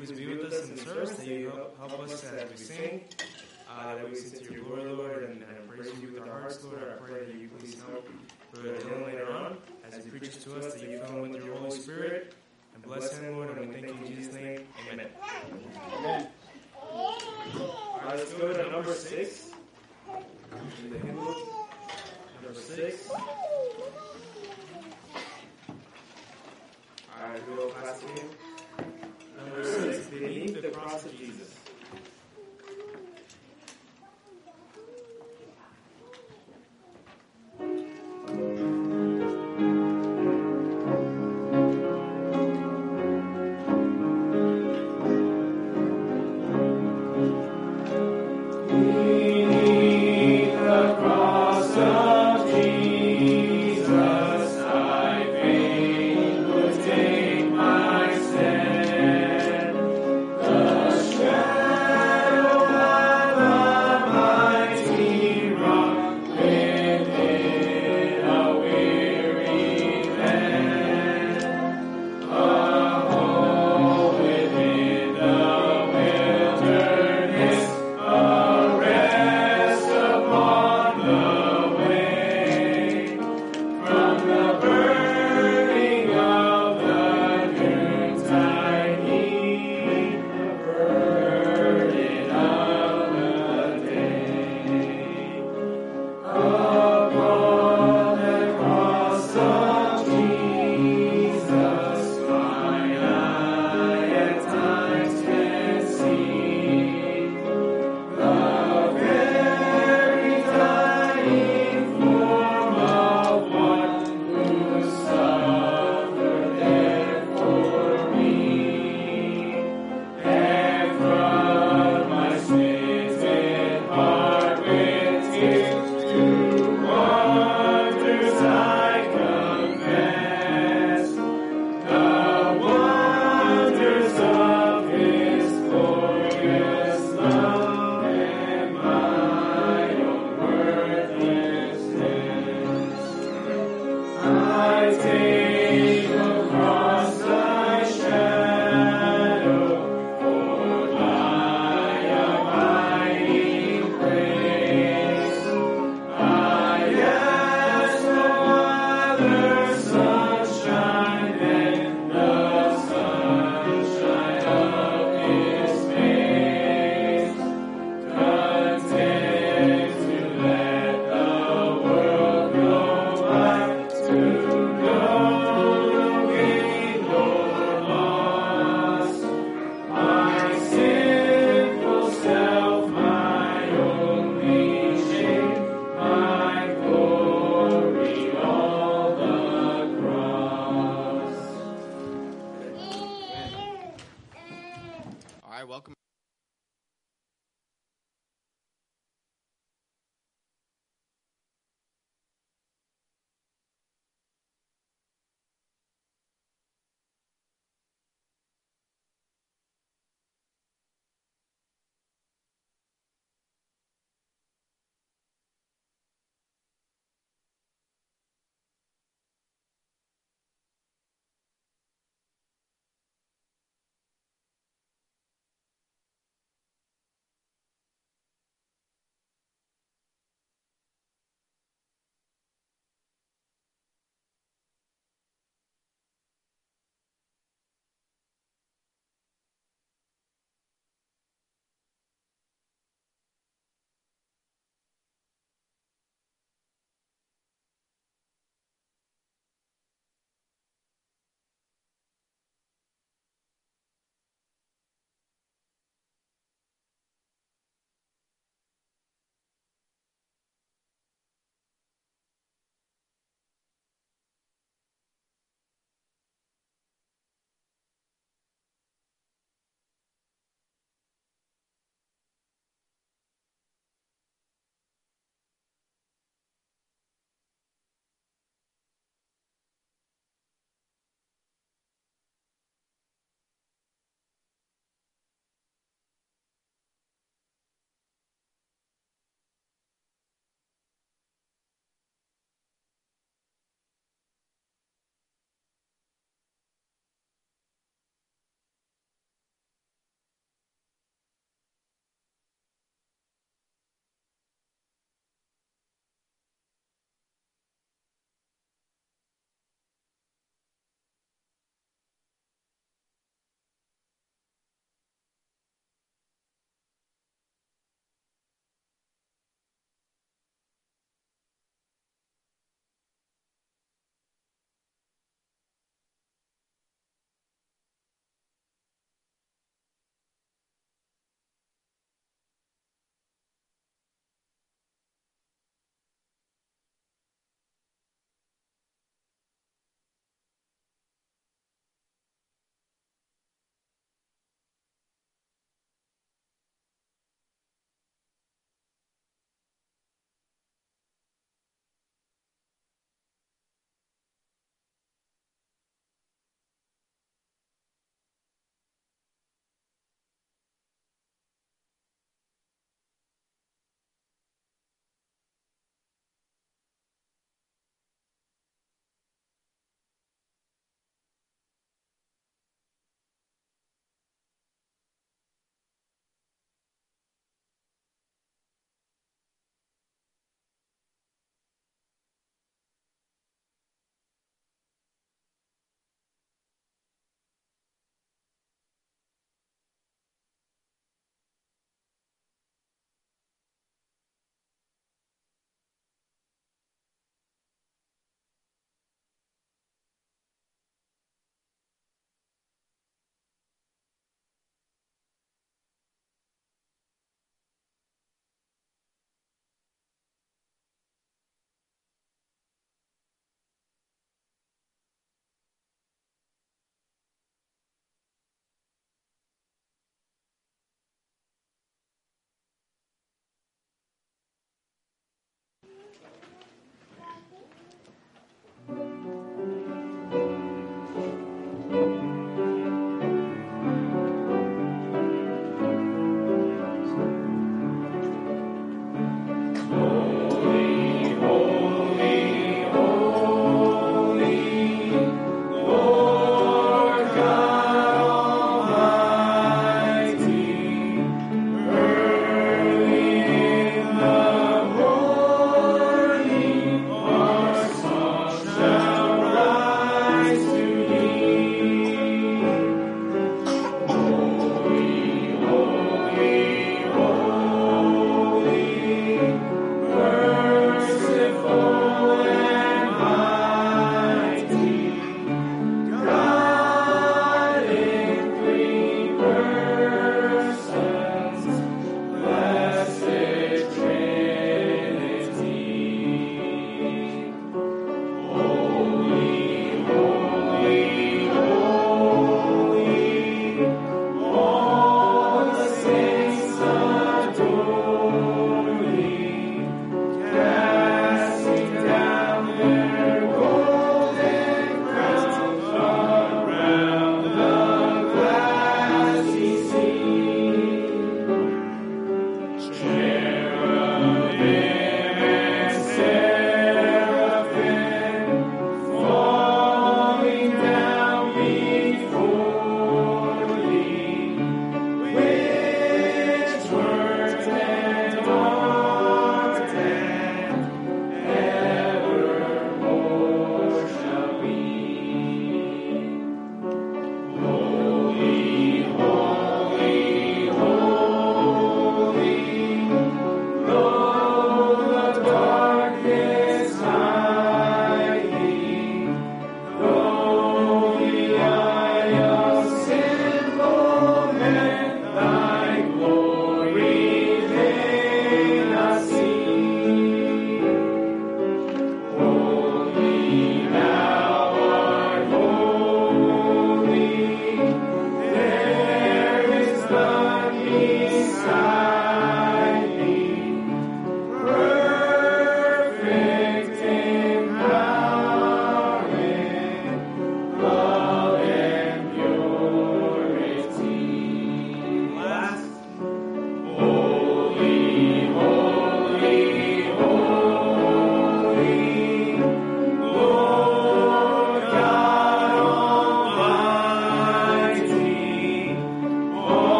please be with us in the service, that you help us as we sing, that we sing to your glory, Lord, and praise you with our hearts, Lord. I pray that you please help Brother Dylan later on as he preaches to us, that you fill him with your Holy Spirit, and bless him, Lord, and we thank you in Jesus' name. Amen. Amen. All right, let's go to number 6 in the hymn book. Number 6. All right, we'll go past him. Number 6, Beneath the Cross of Jesus.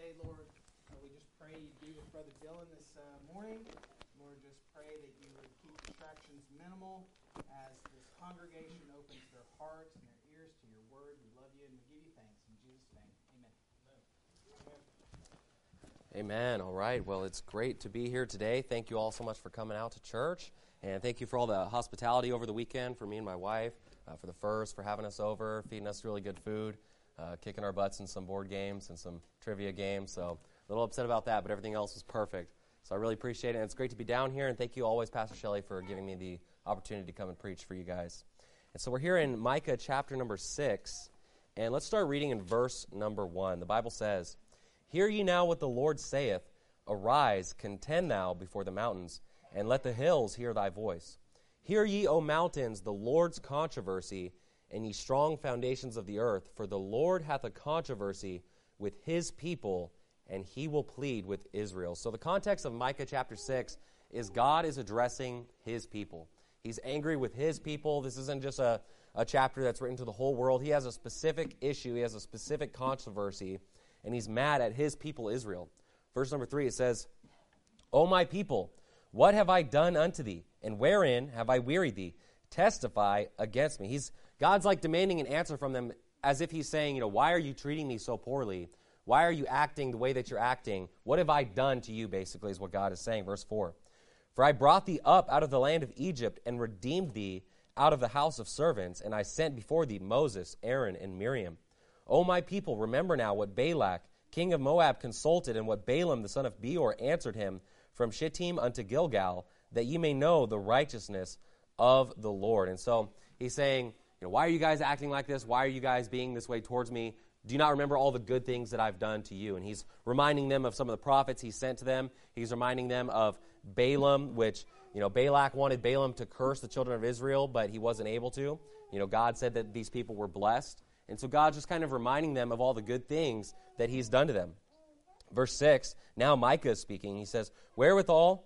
today, Lord. We just pray you be with Brother Dylan this morning. Lord, just pray that you would keep distractions minimal as this congregation opens their hearts and their ears to your word. We love you and we give you thanks. In Jesus' name, amen. Amen. All right. Well, it's great to be here today. Thank you all so much for coming out to church. And thank you for all the hospitality over the weekend for me and my wife, for the First, for having us over, feeding us really good food, kicking our butts in some board games and some trivia games. So a little upset about that, but everything else was perfect. So I really appreciate it. And it's great to be down here. And thank you always, Pastor Shelley, for giving me the opportunity to come and preach for you guys. And so we're here in Micah chapter number 6. And let's start reading in verse number 1. The Bible says, "Hear ye now what the Lord saith, Arise, contend thou before the mountains, and let the hills hear thy voice. Hear ye, O mountains, the Lord's controversy, and ye strong foundations of the earth, for the Lord hath a controversy with his people, and he will plead with Israel." So the context of Micah chapter 6 is God is addressing his people. He's angry with his people. This isn't just a chapter that's written to the whole world. He has a specific issue. He has a specific controversy, and he's mad at his people, Israel. Verse number 3, it says, "O my people, what have I done unto thee? And wherein have I wearied thee? Testify against me." God's like demanding an answer from them as if he's saying, why are you treating me so poorly? Why are you acting the way that you're acting? What have I done to you, basically, is what God is saying. Verse 4, "For I brought thee up out of the land of Egypt and redeemed thee out of the house of servants, and I sent before thee Moses, Aaron, and Miriam. O my people, remember now what Balak, king of Moab, consulted, and what Balaam, the son of Beor, answered him from Shittim unto Gilgal, that ye may know the righteousness of the Lord." And so he's saying, why are you guys acting like this? Why are you guys being this way towards me? Do you not remember all the good things that I've done to you? And he's reminding them of some of the prophets he sent to them. He's reminding them of Balaam, which, Balak wanted Balaam to curse the children of Israel, but he wasn't able to. God said that these people were blessed. And so God's just kind of reminding them of all the good things that he's done to them. Verse 6, now Micah is speaking. He says, "Wherewith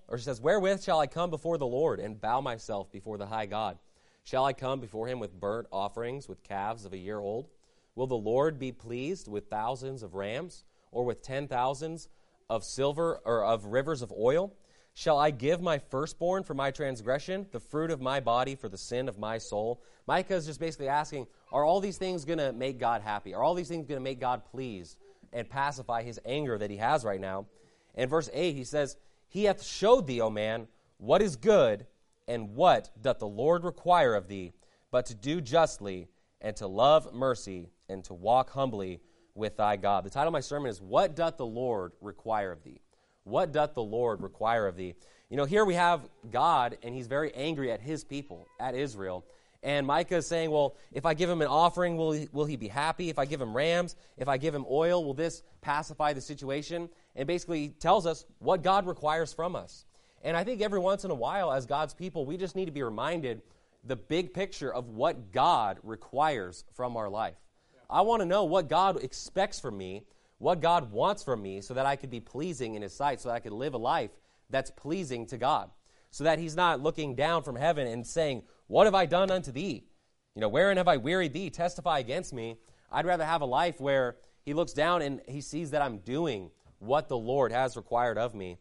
shall I come before the Lord and bow myself before the high God? Shall I come before him with burnt offerings, with calves of a year old? Will the Lord be pleased with thousands of rams, or with 10,000s of silver, or of rivers of oil? Shall I give my firstborn for my transgression, the fruit of my body for the sin of my soul?" Micah is just basically asking, are all these things going to make God happy? Are all these things going to make God pleased and pacify his anger that he has right now? In verse 8, he says, "He hath showed thee, O man, what is good, and what doth the Lord require of thee, but to do justly, and to love mercy, and to walk humbly with thy God." The title of my sermon is, "What doth the Lord require of thee?" What doth the Lord require of thee? Here we have God, and he's very angry at his people, at Israel. And Micah is saying, well, if I give him an offering, will he be happy? If I give him rams, if I give him oil, will this pacify the situation? And basically tells us what God requires from us. And I think every once in a while, as God's people, we just need to be reminded the big picture of what God requires from our life. I want to know what God expects from me, what God wants from me, so that I could be pleasing in his sight, so that I could live a life that's pleasing to God. So that he's not looking down from heaven and saying, "What have I done unto thee? Wherein have I wearied thee? Testify against me." I'd rather have a life where he looks down and he sees that I'm doing what the Lord has required of me.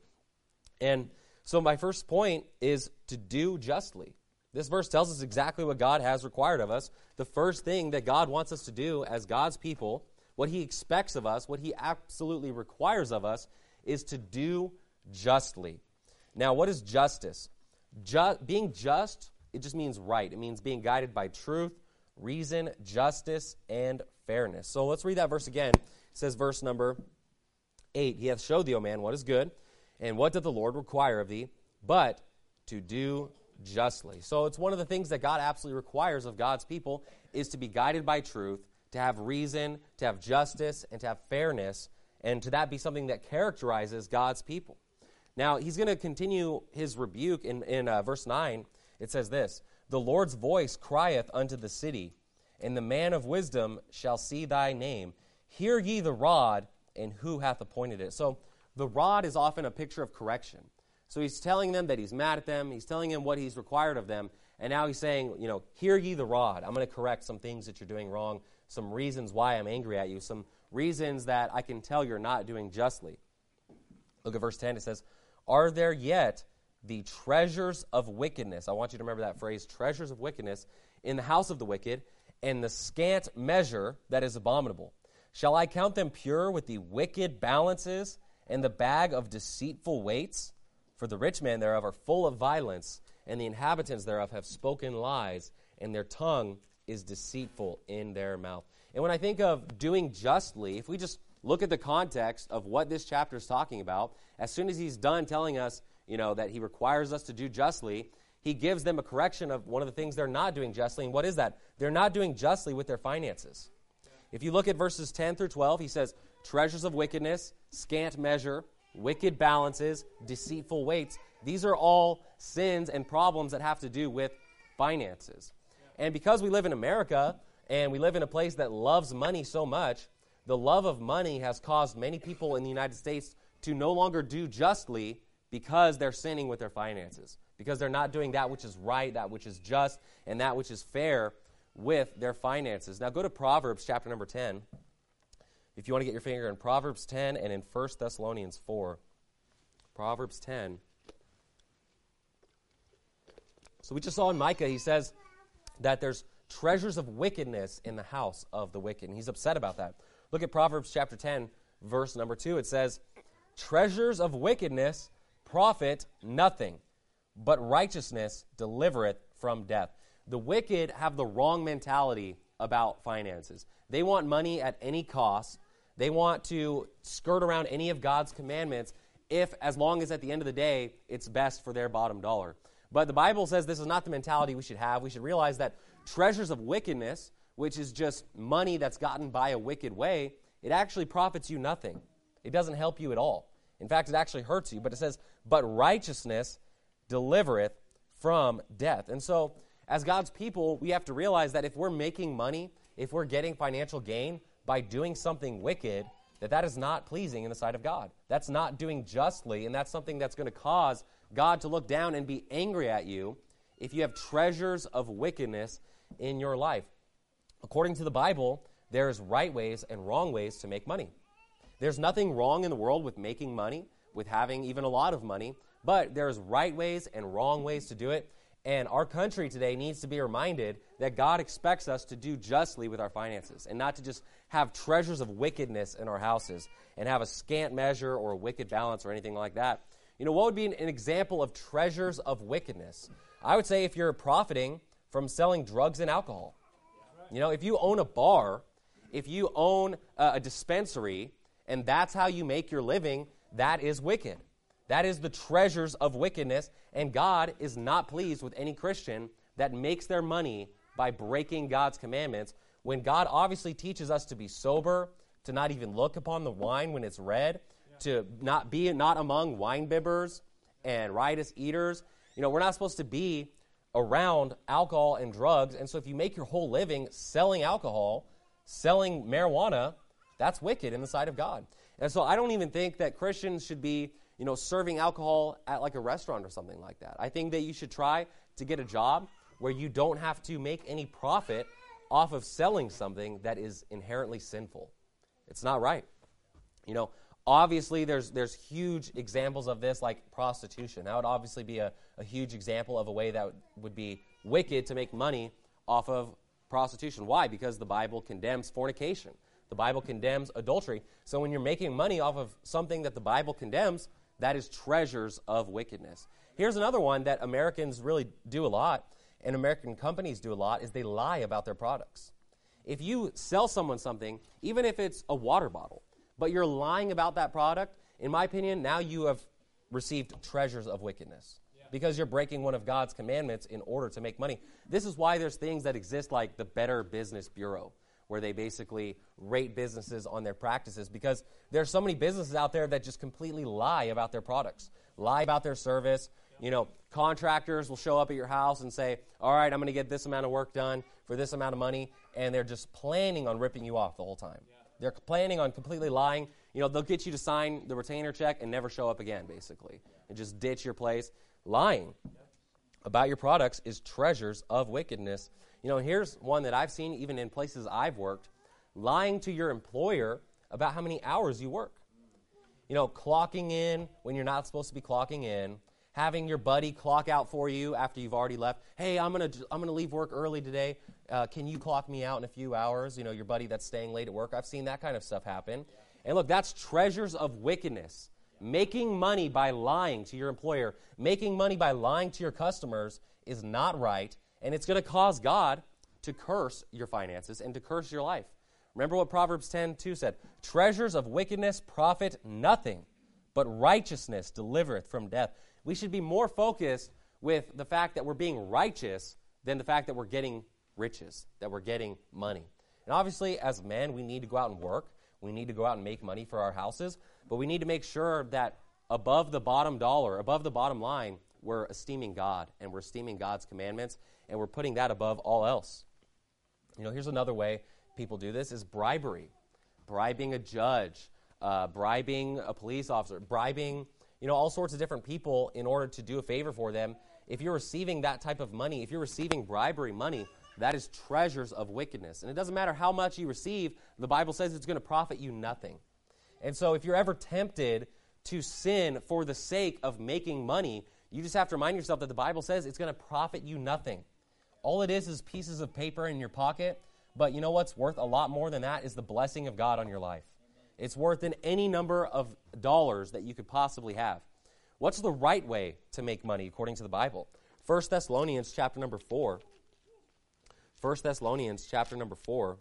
And so my first point is to do justly. This verse tells us exactly what God has required of us. The first thing that God wants us to do as God's people, what he expects of us, what he absolutely requires of us, is to do justly. Now, what is justice? Being just, it just means right. It means being guided by truth, reason, justice, and fairness. So let's read that verse again. It says, verse number 8, "He hath showed thee, O man, what is good, and what doth the Lord require of thee, but to do justly." So it's one of the things that God absolutely requires of God's people is to be guided by truth, to have reason, to have justice, and to have fairness, and to that be something that characterizes God's people. Now, he's going to continue his rebuke in verse 9. It says this, "The Lord's voice crieth unto the city, and the man of wisdom shall see thy name. Hear ye the rod, and who hath appointed it?" So the rod is often a picture of correction. So he's telling them that he's mad at them. He's telling them what he's required of them. And now he's saying, hear ye the rod. I'm going to correct some things that you're doing wrong, some reasons why I'm angry at you, some reasons that I can tell you're not doing justly. Look at verse 10. It says, are there yet the treasures of wickedness? I want you to remember that phrase, treasures of wickedness, in the house of the wicked, and the scant measure that is abominable. Shall I count them pure with the wicked balances and the bag of deceitful weights? For the rich men thereof are full of violence, and the inhabitants thereof have spoken lies, and their tongue is deceitful in their mouth. And when I think of doing justly, if we just look at the context of what this chapter is talking about, as soon as he's done telling us, that he requires us to do justly, he gives them a correction of one of the things they're not doing justly. And what is that? They're not doing justly with their finances. If you look at verses 10 through 12, he says, treasures of wickedness, scant measure, wicked balances, deceitful weights. These are all sins and problems that have to do with finances. And because we live in America and we live in a place that loves money so much, the love of money has caused many people in the United States to no longer do justly because they're sinning with their finances, because they're not doing that which is right, that which is just, and that which is fair with their finances. Now go to Proverbs chapter number 10. If you want to get your finger in Proverbs 10 and in 1 Thessalonians 4. Proverbs 10. So we just saw in Micah, he says that there's treasures of wickedness in the house of the wicked. And he's upset about that. Look at Proverbs chapter 10, verse number 2. It says, treasures of wickedness profit nothing, but righteousness delivereth from death. The wicked have the wrong mentality about finances. They want money at any cost. They want to skirt around any of God's commandments as long as at the end of the day, it's best for their bottom dollar. But the Bible says this is not the mentality we should have. We should realize that treasures of wickedness, which is just money that's gotten by a wicked way, it actually profits you nothing. It doesn't help you at all. In fact, it actually hurts you. But it says, but righteousness delivereth from death. And so, as God's people, we have to realize that if we're making money, if we're getting financial gain by doing something wicked, that is not pleasing in the sight of God. That's not doing justly, and that's something that's going to cause God to look down and be angry at you if you have treasures of wickedness in your life. According to the Bible, there's right ways and wrong ways to make money. There's nothing wrong in the world with making money, with having even a lot of money, but there's right ways and wrong ways to do it. And our country today needs to be reminded that God expects us to do justly with our finances and not to just have treasures of wickedness in our houses and have a scant measure or a wicked balance or anything like that. What would be an example of treasures of wickedness? I would say if you're profiting from selling drugs and alcohol. If you own a bar, if you own a dispensary, and that's how you make your living, that is wicked. That is the treasures of wickedness, and God is not pleased with any Christian that makes their money by breaking God's commandments, when God obviously teaches us to be sober, to not even look upon the wine when it's red, to not among wine bibbers and riotous eaters. We're not supposed to be around alcohol and drugs, and so if you make your whole living selling alcohol, selling marijuana, that's wicked in the sight of God. And so I don't even think that Christians should be serving alcohol at like a restaurant or something like that. I think that you should try to get a job where you don't have to make any profit off of selling something that is inherently sinful. It's not right. Obviously there's huge examples of this, like prostitution. That would obviously be a huge example of a way that would be wicked to make money off of prostitution. Why? Because the Bible condemns fornication. The Bible condemns adultery. So when you're making money off of something that the Bible condemns, that is treasures of wickedness. Here's another one that Americans really do a lot, and American companies do a lot, is they lie about their products. If you sell someone something, even if it's a water bottle, but you're lying about that product, in my opinion, now you have received treasures of wickedness. Because you're breaking one of God's commandments in order to make money. This is why there's things that exist like the Better Business Bureau, where they basically rate businesses on their practices, because there's so many businesses out there that just completely lie about their products, lie about their service. Contractors will show up at your house and say, all right, I'm going to get this amount of work done for this amount of money, and they're just planning on ripping you off the whole time. They're planning on completely lying. They'll get you to sign the retainer check and never show up again, basically, and just ditch your place. Lying about your products is treasures of wickedness. Here's one that I've seen even in places I've worked. Lying to your employer about how many hours you work. Clocking in when you're not supposed to be clocking in, having your buddy clock out for you after you've already left. Hey, I'm gonna leave work early today. Can you clock me out in a few hours? Your buddy that's staying late at work. I've seen that kind of stuff happen. And look, that's treasures of wickedness. Making money by lying to your employer, making money by lying to your customers is not right, and it's going to cause God to curse your finances and to curse your life. Remember what Proverbs 10:2 said, treasures of wickedness profit nothing, but righteousness delivereth from death. We should be more focused with the fact that we're being righteous than the fact that we're getting riches, that we're getting money. And obviously, as men, we need to go out and work. We need to go out and make money for our houses, but we need to make sure that above the bottom dollar, above the bottom line, we're esteeming God, and we're esteeming God's commandments, and we're putting that above all else. Here's another way people do this is bribery. Bribing a judge, bribing a police officer, bribing, all sorts of different people in order to do a favor for them. If you're receiving that type of money, if you're receiving bribery money, that is treasures of wickedness. And it doesn't matter how much you receive, the Bible says it's going to profit you nothing. And so if you're ever tempted to sin for the sake of making money, you just have to remind yourself that the Bible says it's going to profit you nothing. All it is pieces of paper in your pocket, but you know what's worth a lot more than that is the blessing of God on your life. It's worth in any number of dollars that you could possibly have. What's the right way to make money according to the Bible? 1 Thessalonians chapter number 4. 1 Thessalonians chapter number 4.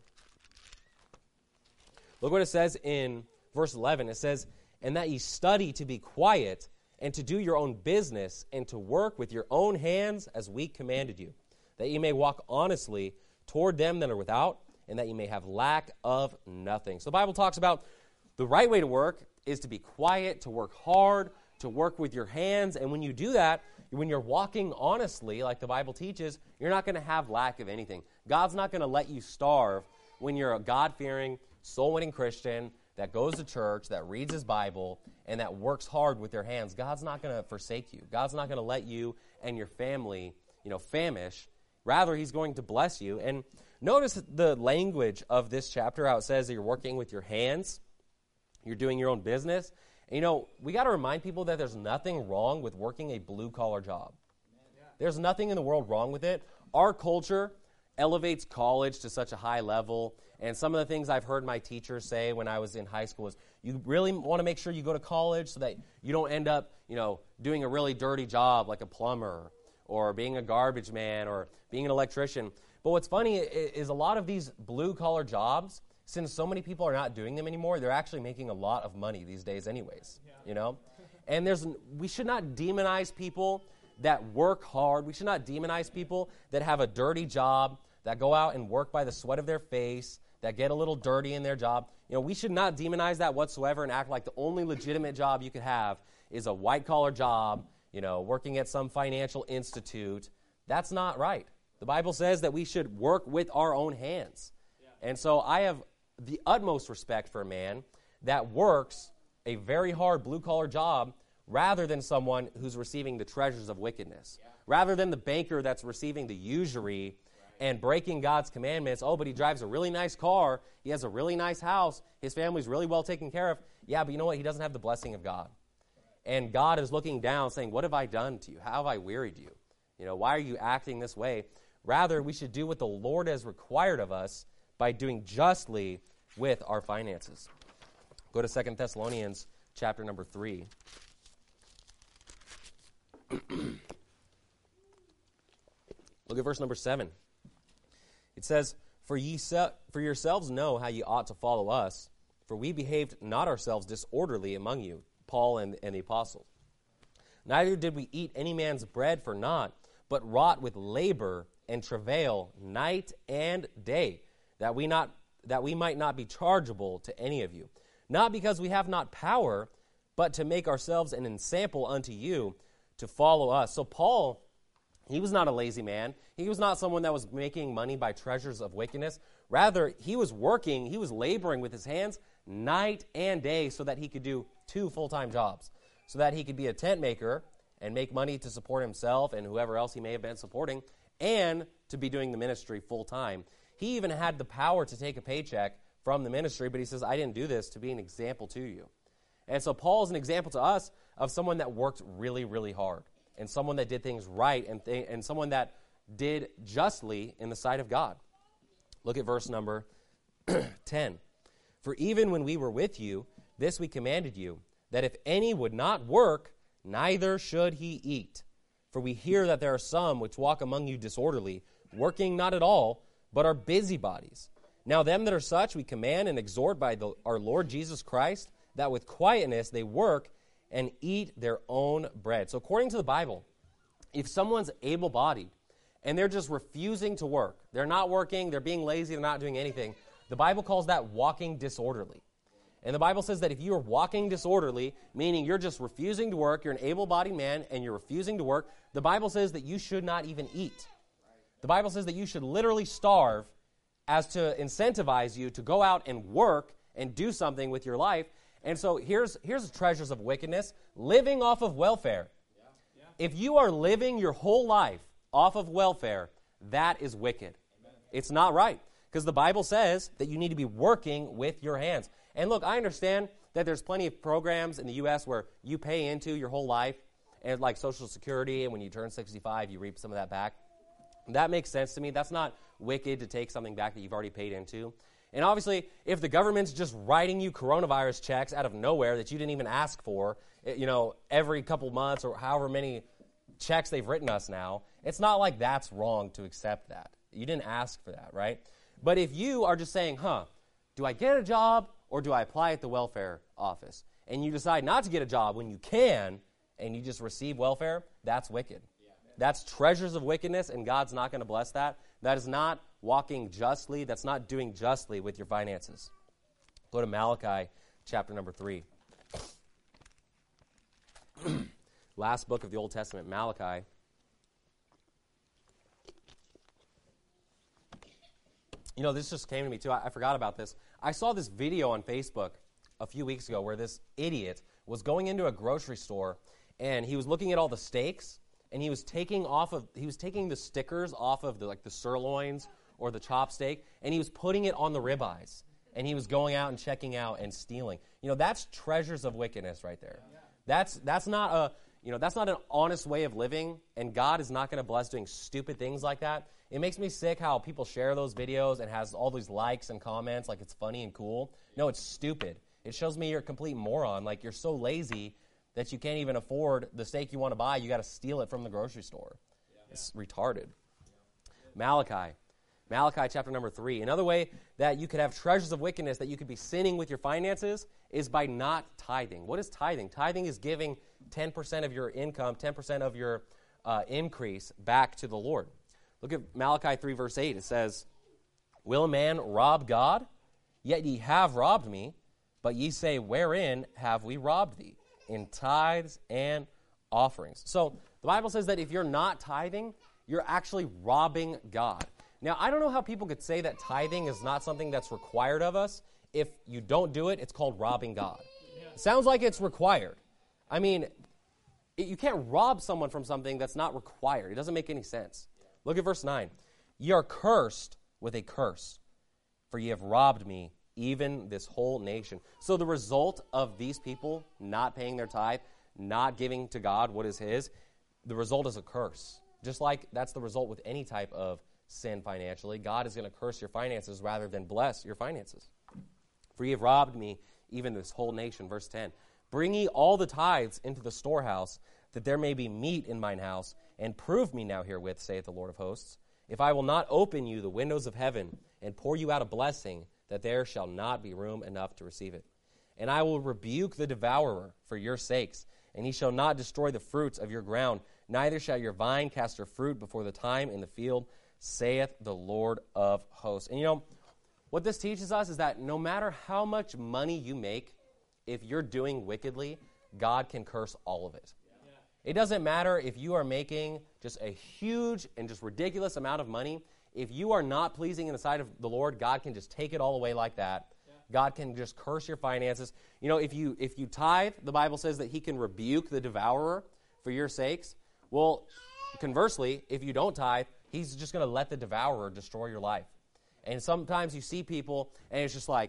Look what it says in verse 11. It says, and that ye study to be quiet and to do your own business and to work with your own hands as we commanded you, that ye may walk honestly toward them that are without, and that ye may have lack of nothing. So the Bible talks about the right way to work is to be quiet, to work hard, to work with your hands, and when you do that, when you're walking honestly, like the Bible teaches, you're not going to have lack of anything. God's not going to let you starve when you're a God-fearing, soul-winning Christian that goes to church, that reads his Bible, and that works hard with their hands. God's not going to forsake you. God's not going to let you and your family, famish. Rather, he's going to bless you. And notice the language of this chapter, how it says that you're working with your hands, you're doing your own business. And, we got to remind people that there's nothing wrong with working a blue-collar job. There's nothing in the world wrong with it. Our culture elevates college to such a high level, and some of the things I've heard my teachers say when I was in high school is you really want to make sure you go to college so that you don't end up, doing a really dirty job like a plumber or being a garbage man or being an electrician. But what's funny is a lot of these blue-collar jobs, since so many people are not doing them anymore, they're actually making a lot of money these days anyways, And we should not demonize people that work hard. We should not demonize people that have a dirty job, that go out and work by the sweat of their face, that get a little dirty in their job. We should not demonize that whatsoever and act like the only legitimate job you could have is a white-collar job, working at some financial institute. That's not right. The Bible says that we should work with our own hands. Yeah. And so I have the utmost respect for a man that works a very hard blue-collar job rather than someone who's receiving the treasures of wickedness. Yeah. Rather than the banker that's receiving the usury and breaking God's commandments. Oh, but he drives a really nice car. He has a really nice house. His family's really well taken care of. Yeah, but you know what? He doesn't have the blessing of God. And God is looking down saying, what have I done to you? How have I wearied you? Why are you acting this way? Rather, we should do what the Lord has required of us by doing justly with our finances. Go to 2 Thessalonians chapter number 3. Look at verse number 7. It says, For yourselves know how ye ought to follow us, for we behaved not ourselves disorderly among you, Paul and the apostles. Neither did we eat any man's bread for naught, but wrought with labor and travail night and day, that we might not be chargeable to any of you. Not because we have not power, but to make ourselves an ensample unto you to follow us. So Paul, he was not a lazy man. He was not someone that was making money by treasures of wickedness. Rather, he was working, he was laboring with his hands night and day so that he could do 2 full-time jobs, so that he could be a tent maker and make money to support himself and whoever else he may have been supporting, and to be doing the ministry full-time. He even had the power to take a paycheck from the ministry, but he says, I didn't do this to be an example to you. And so Paul is an example to us of someone that worked really, really hard, and someone that did things right, and someone that did justly in the sight of God. Look at verse number 10. For even when we were with you, this we commanded you, that if any would not work, neither should he eat. For we hear that there are some which walk among you disorderly, working not at all, but are busybodies. Now them that are such we command and exhort by our Lord Jesus Christ, that with quietness they work and eat their own bread. So according to the Bible, if someone's able-bodied and they're just refusing to work, they're not working, they're being lazy, they're not doing anything, the Bible calls that walking disorderly. And the Bible says that if you are walking disorderly, meaning you're just refusing to work, you're an able-bodied man and you're refusing to work, the Bible says that you should not even eat. The Bible says that you should literally starve as to incentivize you to go out and work and do something with your life. And so here's the treasures of wickedness, living off of welfare. If you are living your whole life off of welfare, that is wicked. It's not right, because the Bible says that you need to be working with your hands. And look, I understand that there's plenty of programs in the U.S. where you pay into your whole life, and like Social Security, and when you turn 65, you reap some of that back. That makes sense to me. That's not wicked to take something back that you've already paid into. And obviously, if the government's just writing you coronavirus checks out of nowhere that you didn't even ask for, every couple months or however many checks they've written us now, it's not like that's wrong to accept that. You didn't ask for that, right? But if you are just saying, do I get a job or do I apply at the welfare office? And you decide not to get a job when you can, and you just receive welfare, that's wicked. That's treasures of wickedness, and God's not going to bless that. That is not walking justly. That's not doing justly with your finances. Go to Malachi chapter number 3. Last book of the Old Testament, Malachi. This just came to me too. I forgot about this. I saw this video on Facebook a few weeks ago where this idiot was going into a grocery store, and he was looking at all the steaks, and he was taking the stickers off of the sirloins or the chop steak, and he was putting it on the ribeyes, and he was going out and checking out and stealing. That's treasures of wickedness right there. That's not an honest way of living, and God is not going to bless doing stupid things like that. It makes me sick how people share those videos and has all these likes and comments like it's funny and cool. No, it's stupid. It shows me you're a complete moron. Like, you're so lazy that you can't even afford the steak you want to buy. You got to steal it from the grocery store. It's retarded. Malachi chapter number 3. Another way that you could have treasures of wickedness, that you could be sinning with your finances, is by not tithing. What is tithing? Tithing is giving 10% of your income, 10% of your increase back to the Lord. Look at Malachi 3, verse 8. It says, Will a man rob God? Yet ye have robbed me. But ye say, Wherein have we robbed thee? In tithes and offerings. So the Bible says that if you're not tithing, you're actually robbing God. Now, I don't know how people could say that tithing is not something that's required of us. If you don't do it, it's called robbing God. It sounds like it's required. I mean, you can't rob someone from something that's not required. It doesn't make any sense. Look at verse 9. Ye are cursed with a curse, for ye have robbed me, even this whole nation. So the result of these people not paying their tithe, not giving to God what is his, the result is a curse. Just like that's the result with any type of sin financially. God is going to curse your finances rather than bless your finances. For ye have robbed me, even this whole nation. Verse 10. Bring ye all the tithes into the storehouse, that there may be meat in mine house, and prove me now herewith, saith the Lord of hosts, if I will not open you the windows of heaven, and pour you out a blessing, that there shall not be room enough to receive it. And I will rebuke the devourer for your sakes, and he shall not destroy the fruits of your ground, neither shall your vine cast her fruit before the time in the field, saith the Lord of hosts. And what this teaches us is that no matter how much money you make, if you're doing wickedly, God can curse all of it. It doesn't matter if you are making just a huge and just ridiculous amount of money. If you are not pleasing in the sight of the Lord, God can just take it all away like that. God can just curse your finances. If you tithe, the Bible says that he can rebuke the devourer for your sakes. Well, conversely, if you don't tithe, he's just going to let the devourer destroy your life. And sometimes you see people, and it's just like,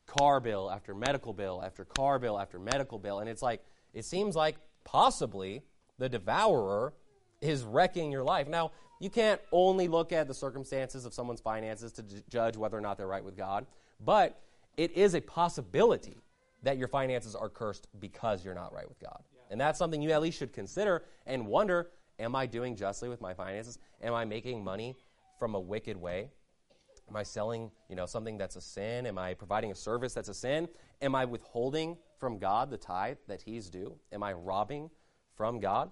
car bill after medical bill after car bill after medical bill. And it's like, it seems like possibly the devourer is wrecking your life. Now, you can't only look at the circumstances of someone's finances to judge whether or not they're right with God, but it is a possibility that your finances are cursed because you're not right with God. Yeah. And that's something you at least should consider and wonder, am I doing justly with my finances? Am I making money from a wicked way? Am I selling, something that's a sin? Am I providing a service that's a sin? Am I withholding from God the tithe that He's due? Am I robbing from God?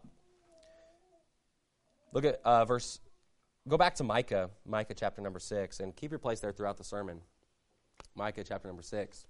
Look at go back to Micah chapter number 6, and keep your place there throughout the sermon. Micah chapter number 6.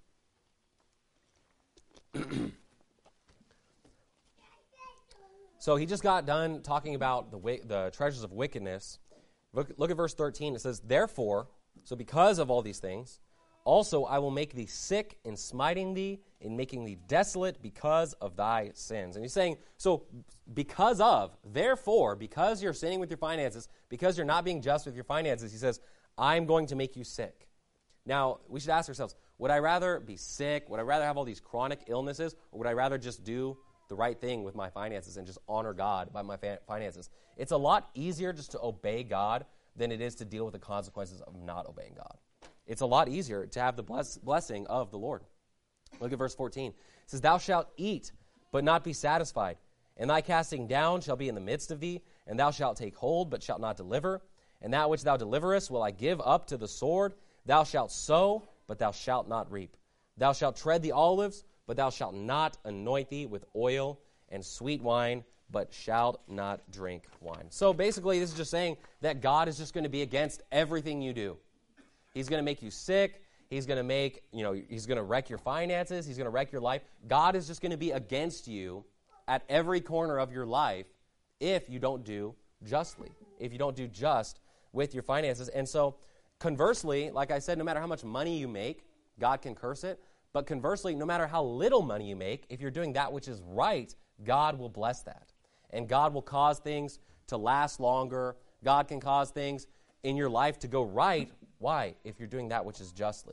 So he just got done talking about the treasures of wickedness. Look at verse 13. It says, therefore, so because of all these things, also I will make thee sick in smiting thee, in making thee desolate because of thy sins. And he's saying, so because you're sinning with your finances, because you're not being just with your finances, he says, I'm going to make you sick. Now, we should ask ourselves, would I rather be sick? Would I rather have all these chronic illnesses? Or would I rather just do the right thing with my finances and just honor God by my finances? It's a lot easier just to obey God than it is to deal with the consequences of not obeying God. It's a lot easier to have the blessing of the Lord. Look at verse 14. It says, thou shalt eat, but not be satisfied. And thy casting down shall be in the midst of thee, and thou shalt take hold, but shalt not deliver. And that which thou deliverest will I give up to the sword. Thou shalt sow, but thou shalt not reap. Thou shalt tread the olives, but thou shalt not anoint thee with oil and sweet wine, but shalt not drink wine. So basically, this is just saying that God is just going to be against everything you do. He's going to make you sick. He's going to make, he's going to wreck your finances. He's going to wreck your life. God is just going to be against you at every corner of your life if you don't do justly, if you don't do just with your finances. And so, conversely, like I said, no matter how much money you make, God can curse it. But conversely, no matter how little money you make, if you're doing that which is right, God will bless that. And God will cause things to last longer. God can cause things in your life to go right. Why? If you're doing that which is just.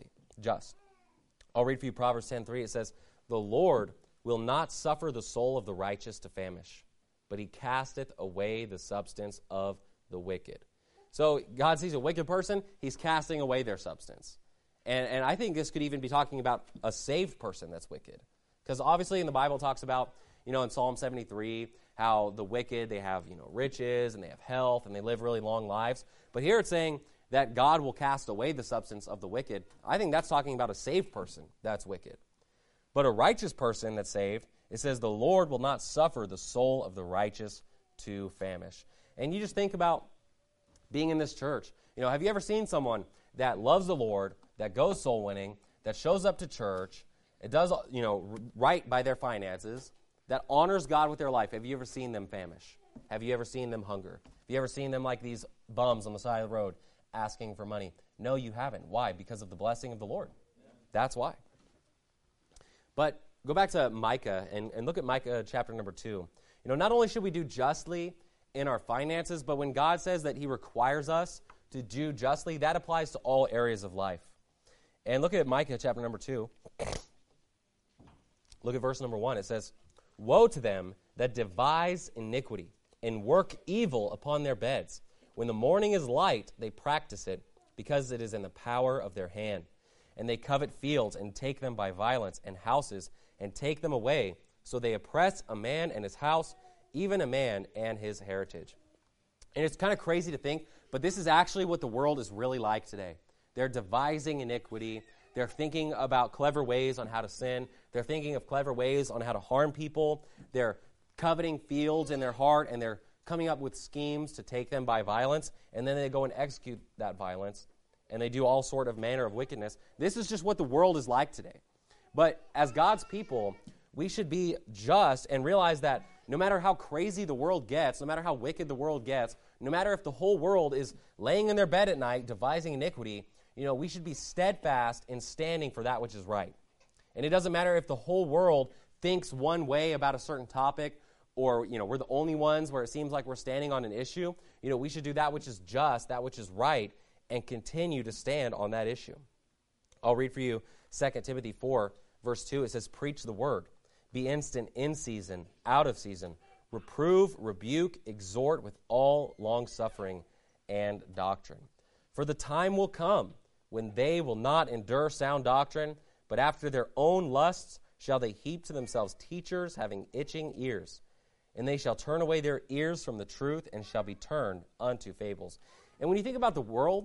I'll read for you Proverbs 10:3. It says, the Lord will not suffer the soul of the righteous to famish, but He casteth away the substance of the wicked. So God sees a wicked person, He's casting away their substance. And I think this could even be talking about a saved person that's wicked. Because obviously in the Bible it talks about, in Psalm 73, how the wicked, they have, riches and they have health and they live really long lives. But here it's saying that God will cast away the substance of the wicked. I think that's talking about a saved person that's wicked. But a righteous person that's saved, it says the Lord will not suffer the soul of the righteous to famish. And you just think about being in this church. Have you ever seen someone that loves the Lord, that goes soul winning, that shows up to church, it does, right by their finances, that honors God with their life? Have you ever seen them famish? Have you ever seen them hunger? Have you ever seen them like these bums on the side of the road asking for money? No, you haven't. Why? Because of the blessing of the Lord. That's why. But go back to Micah and look at Micah chapter number 2. Not only should we do justly in our finances, but when God says that He requires us to do justly, that applies to all areas of life. And look at Micah chapter number 2. Look at verse number 1. It says, woe to them that devise iniquity and work evil upon their beds. When the morning is light, they practice it, because it is in the power of their hand. And they covet fields and take them by violence, and houses and take them away. So they oppress a man and his house, even a man and his heritage. And it's kind of crazy to think, but this is actually what the world is really like today. They're devising iniquity. They're thinking about clever ways on how to sin. They're thinking of clever ways on how to harm people. They're coveting fields in their heart, and they're coming up with schemes to take them by violence, and then they go and execute that violence, and they do all sort of manner of wickedness. This is just what the world is like today. But as God's people, we should be just and realize that no matter how crazy the world gets, no matter how wicked the world gets, no matter if the whole world is laying in their bed at night devising iniquity, we should be steadfast in standing for that which is right. And it doesn't matter if the whole world thinks one way about a certain topic, or we're the only ones where it seems like we're standing on an issue. We should do that which is just, that which is right, and continue to stand on that issue. I'll read for you 2 Timothy 4, verse 2, it says, preach the word. Be instant in season, out of season. Reprove, rebuke, exhort with all long-suffering and doctrine. For the time will come when they will not endure sound doctrine, but after their own lusts shall they heap to themselves teachers having itching ears. And they shall turn away their ears from the truth and shall be turned unto fables. And when you think about the world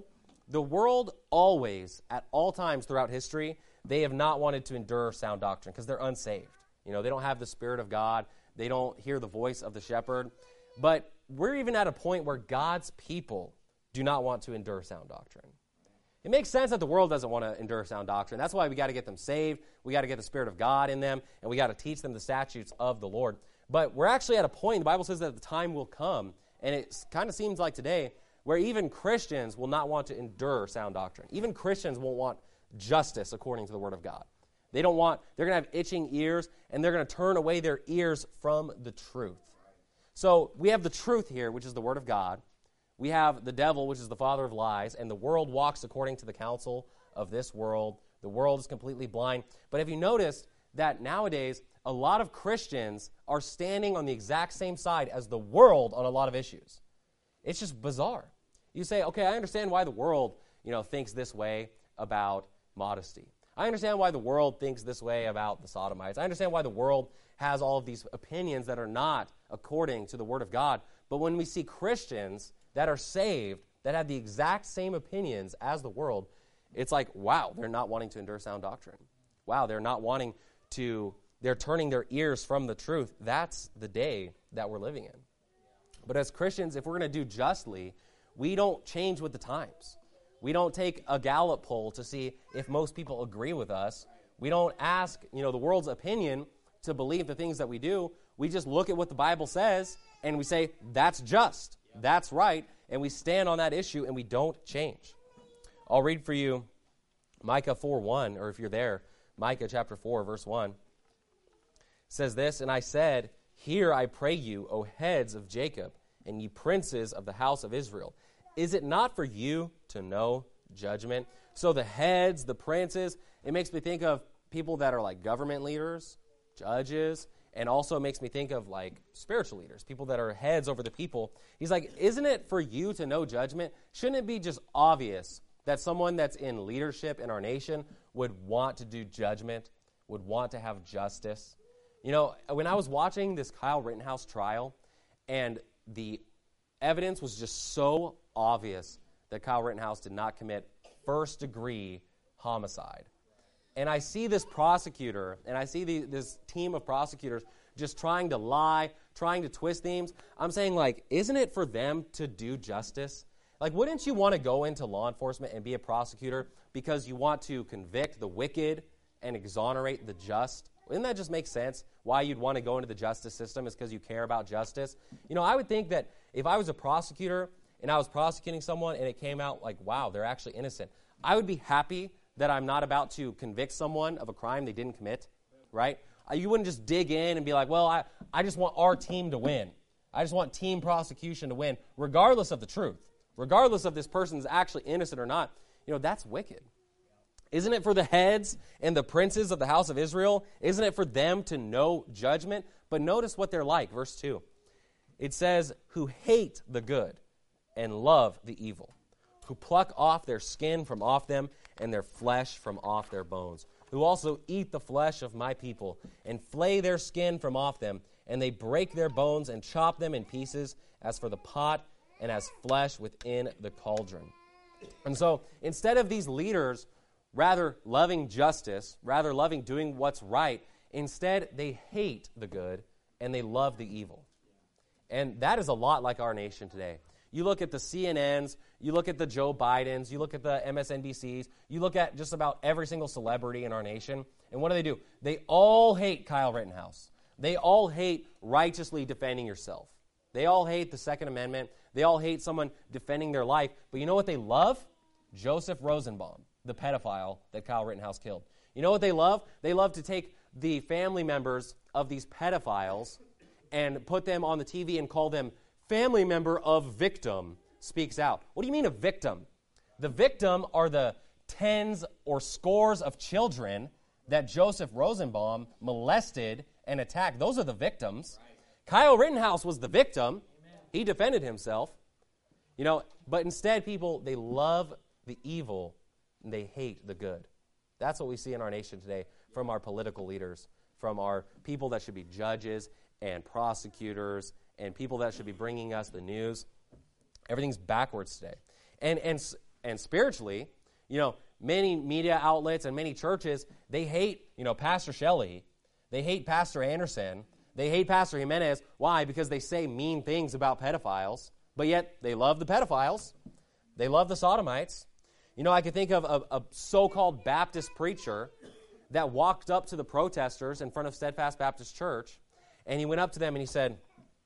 always, at all times throughout history, they have not wanted to endure sound doctrine because they're unsaved. You know, they don't have the Spirit of God. They don't hear the voice of the shepherd. But we're even at a point where God's people do not want to endure sound doctrine. It makes sense that the world doesn't want to endure sound doctrine. That's why we got to get them saved. We got to get the Spirit of God in them, and we got to teach them the statutes of the Lord. But we're actually at a point, the Bible says that the time will come, and it kind of seems like today, where even Christians will not want to endure sound doctrine. Even Christians won't want justice according to the Word of God. They're going to have itching ears, and they're going to turn away their ears from the truth. So we have the truth here, which is the Word of God. We have the devil, which is the father of lies, and the world walks according to the counsel of this world. The world is completely blind. But have you noticed that nowadays, a lot of Christians are standing on the exact same side as the world on a lot of issues? It's just bizarre. You say, okay, I understand why the world, thinks this way about modesty. I understand why the world thinks this way about the sodomites. I understand why the world has all of these opinions that are not according to the Word of God. But when we see Christians that are saved, that have the exact same opinions as the world, it's like, wow, they're not wanting to endure sound doctrine. Wow, they're turning their ears from the truth. That's the day that we're living in. But as Christians, if we're going to do justly, we don't change with the times. We don't take a Gallup poll to see if most people agree with us. We don't ask, the world's opinion to believe the things that we do. We just look at what the Bible says, and we say, that's just, that's right, and we stand on that issue, and we don't change. I'll read for you Micah 4:1, or if you're there, Micah chapter 4, verse 1. It says this, and I said, hear, I pray you, O heads of Jacob, and ye princes of the house of Israel. Is it not for you to know judgment? So the heads, the princes, it makes me think of people that are like government leaders, judges, and also makes me think of like spiritual leaders, people that are heads over the people. He's like, isn't it for you to know judgment? Shouldn't it be just obvious that someone that's in leadership in our nation would want to do judgment, would want to have justice? When I was watching this Kyle Rittenhouse trial, and the evidence was just so obvious that Kyle Rittenhouse did not commit first-degree homicide. And I see this prosecutor, and I see this team of prosecutors just trying to lie, trying to twist themes. I'm saying, isn't it for them to do justice? Wouldn't you want to go into law enforcement and be a prosecutor because you want to convict the wicked and exonerate the just? Wouldn't that just make sense? Why you'd want to go into the justice system is because you care about justice. I would think that if I was a prosecutor and I was prosecuting someone and it came out wow, they're actually innocent, I would be happy that I'm not about to convict someone of a crime they didn't commit, right? You wouldn't just dig in and be like, well, I just want our team to win. I just want team prosecution to win, regardless of the truth, regardless of this person's actually innocent or not. That's wicked. Isn't it for the heads and the princes of the house of Israel? Isn't it for them to know judgment? But notice what they're like, verse 2. It says, who hate the good and love the evil, who pluck off their skin from off them and their flesh from off their bones, who also eat the flesh of my people and flay their skin from off them, and they break their bones and chop them in pieces as for the pot and as flesh within the cauldron. And so instead of these leaders rather loving justice, rather loving doing what's right, instead they hate the good and they love the evil. And that is a lot like our nation today. You look at the CNNs, you look at the Joe Bidens, you look at the MSNBCs, you look at just about every single celebrity in our nation, and what do? They all hate Kyle Rittenhouse. They all hate righteously defending yourself. They all hate the Second Amendment. They all hate someone defending their life. But you know what they love? Joseph Rosenbaum, the pedophile that Kyle Rittenhouse killed. You know what they love? They love to take the family members of these pedophiles and put them on the TV and call them family member of victim speaks out. What do you mean a victim? The victim are the tens or scores of children that Joseph Rosenbaum molested and attacked. Those are the victims. Right. Kyle Rittenhouse was the victim. Amen. He defended himself. But instead people, they love the evil and they hate the good. That's what we see in our nation today from our political leaders, from our people that should be judges and prosecutors and people that should be bringing us the news. Everything's backwards today. And spiritually, many media outlets and many churches, they hate, Pastor Shelley. They hate Pastor Anderson. They hate Pastor Jimenez. Why? Because they say mean things about pedophiles, but yet they love the pedophiles. They love the sodomites. I could think of a so-called Baptist preacher that walked up to the protesters in front of Steadfast Baptist Church, and he went up to them and he said,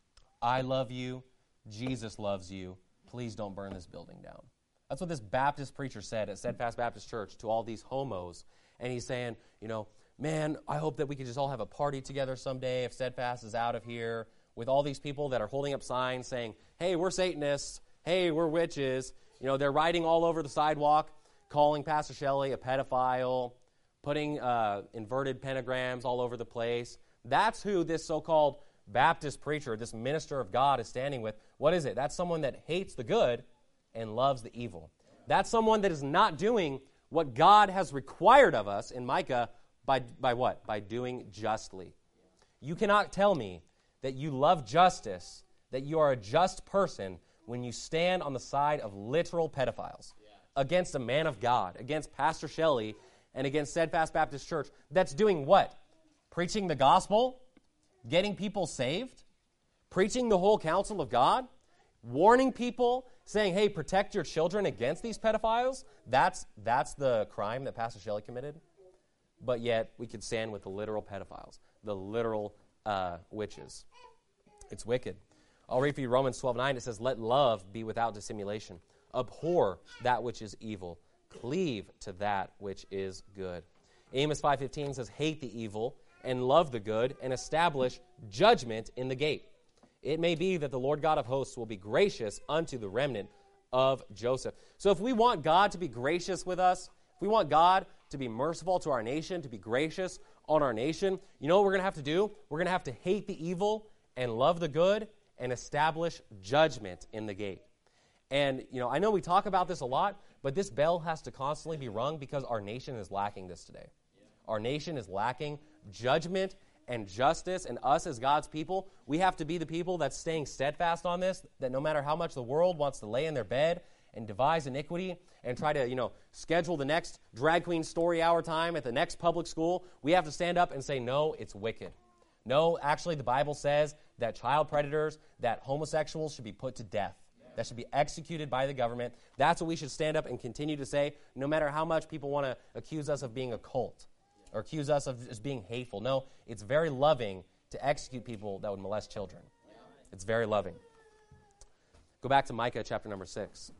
I love you. Jesus loves you. Please don't burn this building down. That's what this Baptist preacher said at Steadfast Baptist Church to all these homos. And he's saying, man, I hope that we could just all have a party together someday if Steadfast is out of here, with all these people that are holding up signs saying, hey, we're Satanists. Hey, we're witches. They're writing all over the sidewalk, calling Pastor Shelley a pedophile, putting inverted pentagrams all over the place. That's who this so-called Baptist preacher, this minister of God, is standing with. What is it? That's someone that hates the good and loves the evil. That's someone that is not doing what God has required of us in Micah by what? By doing justly. You cannot tell me that you love justice, that you are a just person when you stand on the side of literal pedophiles against a man of God, against Pastor Shelley, and against Steadfast Baptist Church. That's doing what? Preaching the gospel? Getting people saved? Preaching the whole counsel of God? Warning people, saying, hey, protect your children against these pedophiles? That's the crime that Pastor Shelley committed. But yet, we could stand with the literal pedophiles, the literal witches. It's wicked. I'll read for you Romans 12:9. It says, let love be without dissimulation. Abhor that which is evil. Cleave to that which is good. Amos 5:15 says, hate the evil and love the good and establish judgment in the gate. It may be that the Lord God of hosts will be gracious unto the remnant of Joseph. So if we want God to be gracious with us, if we want God to be merciful to our nation, to be gracious on our nation, you know what we're going to have to do? We're going to have to hate the evil and love the good and establish judgment in the gate. And, I know we talk about this a lot, but this bell has to constantly be rung because our nation is lacking this today. Yeah. Our nation is lacking judgment and justice, and us as God's people, we have to be the people that's staying steadfast on this, that no matter how much the world wants to lay in their bed and devise iniquity and try to, schedule the next drag queen story hour time at the next public school, we have to stand up and say, no, it's wicked. No, actually, the Bible says that child predators, that homosexuals should be put to death. That should be executed by the government. That's what we should stand up and continue to say, no matter how much people want to accuse us of being a cult or accuse us of just being hateful. No, it's very loving to execute people that would molest children. It's very loving. Go back to Micah chapter number 6.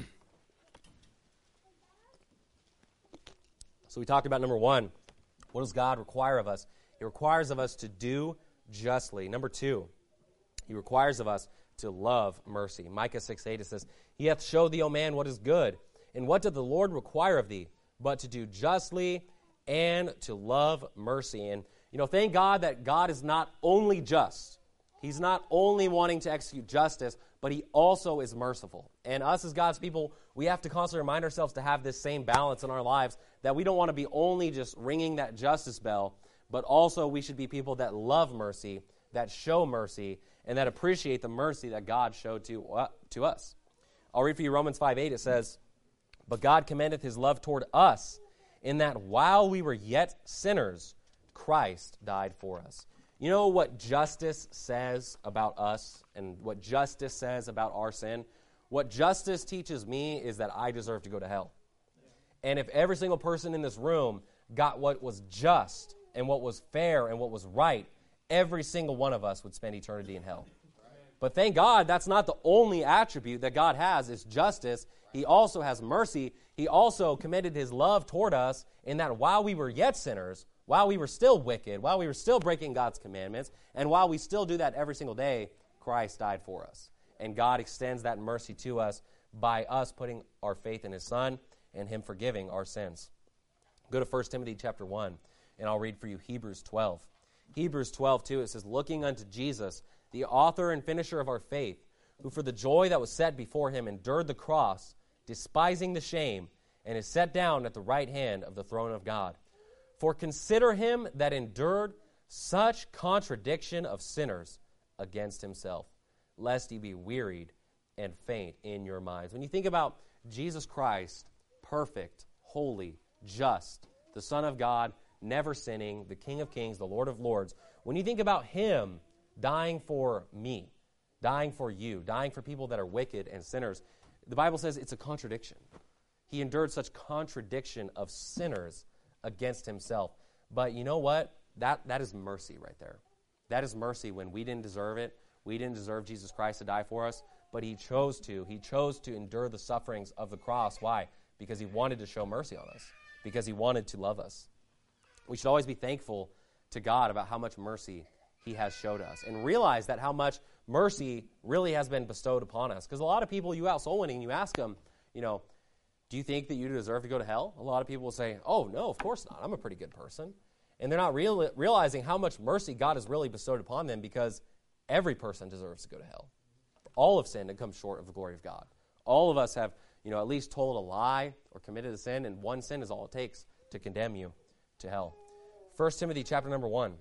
So we talked about number 1. What does God require of us? He requires of us to do justly. Number 2, he requires of us to love mercy. Micah 6:8, it says, he hath showed thee, O man, what is good. And what doth the Lord require of thee? But to do justly and to love mercy. And, thank God that God is not only just. He's not only wanting to execute justice, but he also is merciful. And us as God's people, we have to constantly remind ourselves to have this same balance in our lives, that we don't want to be only just ringing that justice bell, but also we should be people that love mercy, that show mercy, and that appreciate the mercy that God showed to us. I'll read for you Romans 5:8. It says, but God commendeth his love toward us, in that while we were yet sinners, Christ died for us. You know what justice says about us and what justice says about our sin? What justice teaches me is that I deserve to go to hell. And if every single person in this room got what was just and what was fair and what was right, every single one of us would spend eternity in hell. But thank God that's not the only attribute that God has is justice. He also has mercy. He also commended his love toward us in that while we were yet sinners, while we were still wicked, while we were still breaking God's commandments, and while we still do that every single day, Christ died for us. And God extends that mercy to us by us putting our faith in his Son and him forgiving our sins. Go to 1 Timothy chapter 1, and I'll read for you Hebrews 12. Hebrews 12:2, it says, "Looking unto Jesus, the author and finisher of our faith, who for the joy that was set before him endured the cross, despising the shame, and is set down at the right hand of the throne of God. For consider him that endured such contradiction of sinners against himself, lest ye be wearied and faint in your minds." When you think about Jesus Christ, perfect, holy, just, the Son of God, never sinning, the King of kings, the Lord of lords, when you think about him dying for me, dying for you, dying for people that are wicked and sinners, the Bible says it's a contradiction. He endured such contradiction of sinners against himself. But you know what? That is mercy right there. That is mercy when we didn't deserve it. We didn't deserve Jesus Christ to die for us, but he chose to. He chose to endure the sufferings of the cross. Why? Because he wanted to show mercy on us, because he wanted to love us. We should always be thankful to God about how much mercy he has showed us, and realize that how much mercy really has been bestowed upon us. Because a lot of people, you out soul winning, you ask them, do you think that you deserve to go to hell? A lot of people will say, oh, no, of course not. I'm a pretty good person. And they're not realizing how much mercy God has really bestowed upon them, because every person deserves to go to hell. All have sinned and come short of the glory of God. All of us have, at least told a lie or committed a sin, and one sin is all it takes to condemn you to hell. 1 Timothy chapter number 1.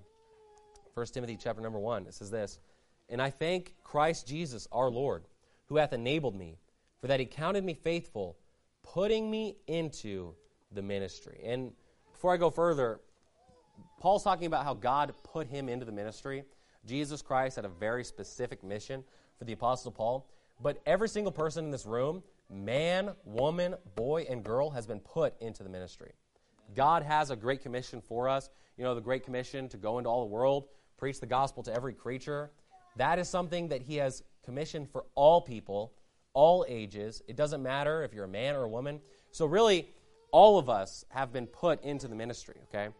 1 Timothy chapter number 1, it says this, "And I thank Christ Jesus our Lord, who hath enabled me, for that he counted me faithful, putting me into the ministry." And before I go further, Paul's talking about how God put him into the ministry. Jesus Christ had a very specific mission for the Apostle Paul, but every single person in this room, man, woman, boy, and girl, has been put into the ministry. God has a great commission for us. The Great Commission to go into all the world, preach the gospel to every creature. That is something that he has commissioned for all people, all ages. It doesn't matter if you're a man or a woman. So really, all of us have been put into the ministry, okay?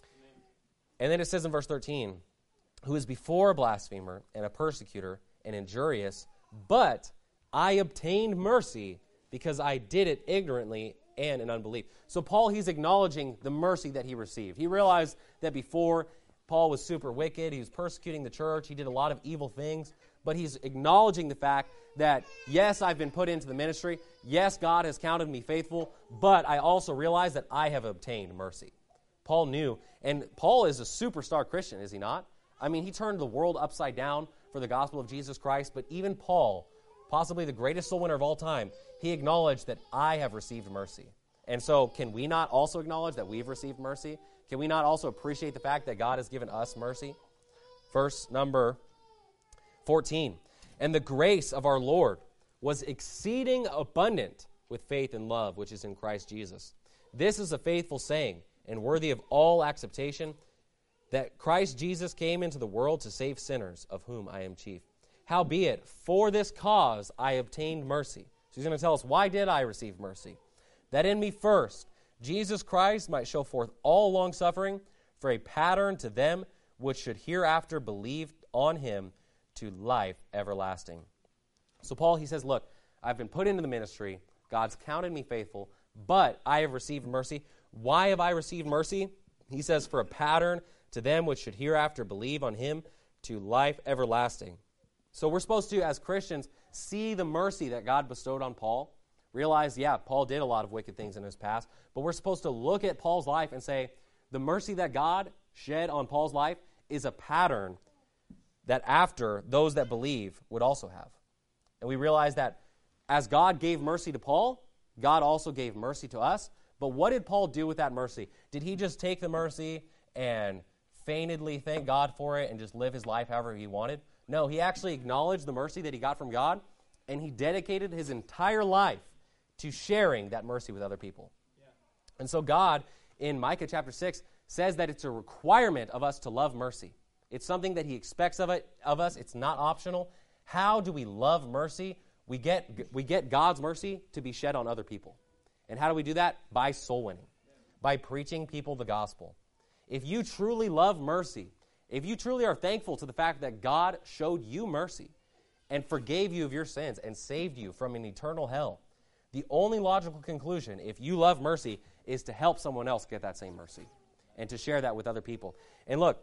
And then it says in verse 13, "Who is before a blasphemer and a persecutor and injurious, but I obtained mercy because I did it ignorantly and in unbelief." So Paul, he's acknowledging the mercy that he received. He realized that before, Paul was super wicked. He was persecuting the church. He did a lot of evil things. But he's acknowledging the fact that, yes, I've been put into the ministry. Yes, God has counted me faithful. But I also realize that I have obtained mercy. Paul knew. And Paul is a superstar Christian, is he not? I mean, he turned the world upside down for the gospel of Jesus Christ. But even Paul, possibly the greatest soul winner of all time, he acknowledged that I have received mercy. And so can we not also acknowledge that we've received mercy? Can we not also appreciate the fact that God has given us mercy? Verse number 14. "And the grace of our Lord was exceeding abundant with faith and love, which is in Christ Jesus. This is a faithful saying, and worthy of all acceptation, that Christ Jesus came into the world to save sinners, of whom I am chief. Howbeit, for this cause I obtained mercy." So he's going to tell us, why did I receive mercy? "That in me first Jesus Christ might show forth all longsuffering for a pattern to them which should hereafter believe on him to life everlasting." So Paul, he says, look, I've been put into the ministry. God's counted me faithful, but I have received mercy. Why have I received mercy? He says, for a pattern to them which should hereafter believe on him to life everlasting. So we're supposed to, as Christians, see the mercy that God bestowed on Paul. Realize, Paul did a lot of wicked things in his past, but we're supposed to look at Paul's life and say, the mercy that God shed on Paul's life is a pattern that after those that believe would also have. And we realize that as God gave mercy to Paul, God also gave mercy to us. But what did Paul do with that mercy? Did he just take the mercy and feignedly thank God for it and just live his life however he wanted? No, he actually acknowledged the mercy that he got from God, and he dedicated his entire life to sharing that mercy with other people. Yeah. And so God, in Micah chapter 6, says that it's a requirement of us to love mercy. It's something that he expects of us. It's not optional. How do we love mercy? We get God's mercy to be shed on other people. And how do we do that? By soul winning, by preaching people the gospel. If you truly love mercy, if you truly are thankful to the fact that God showed you mercy and forgave you of your sins and saved you from an eternal hell, The only logical conclusion, if you love mercy, is to help someone else get that same mercy and to share that with other people. And look,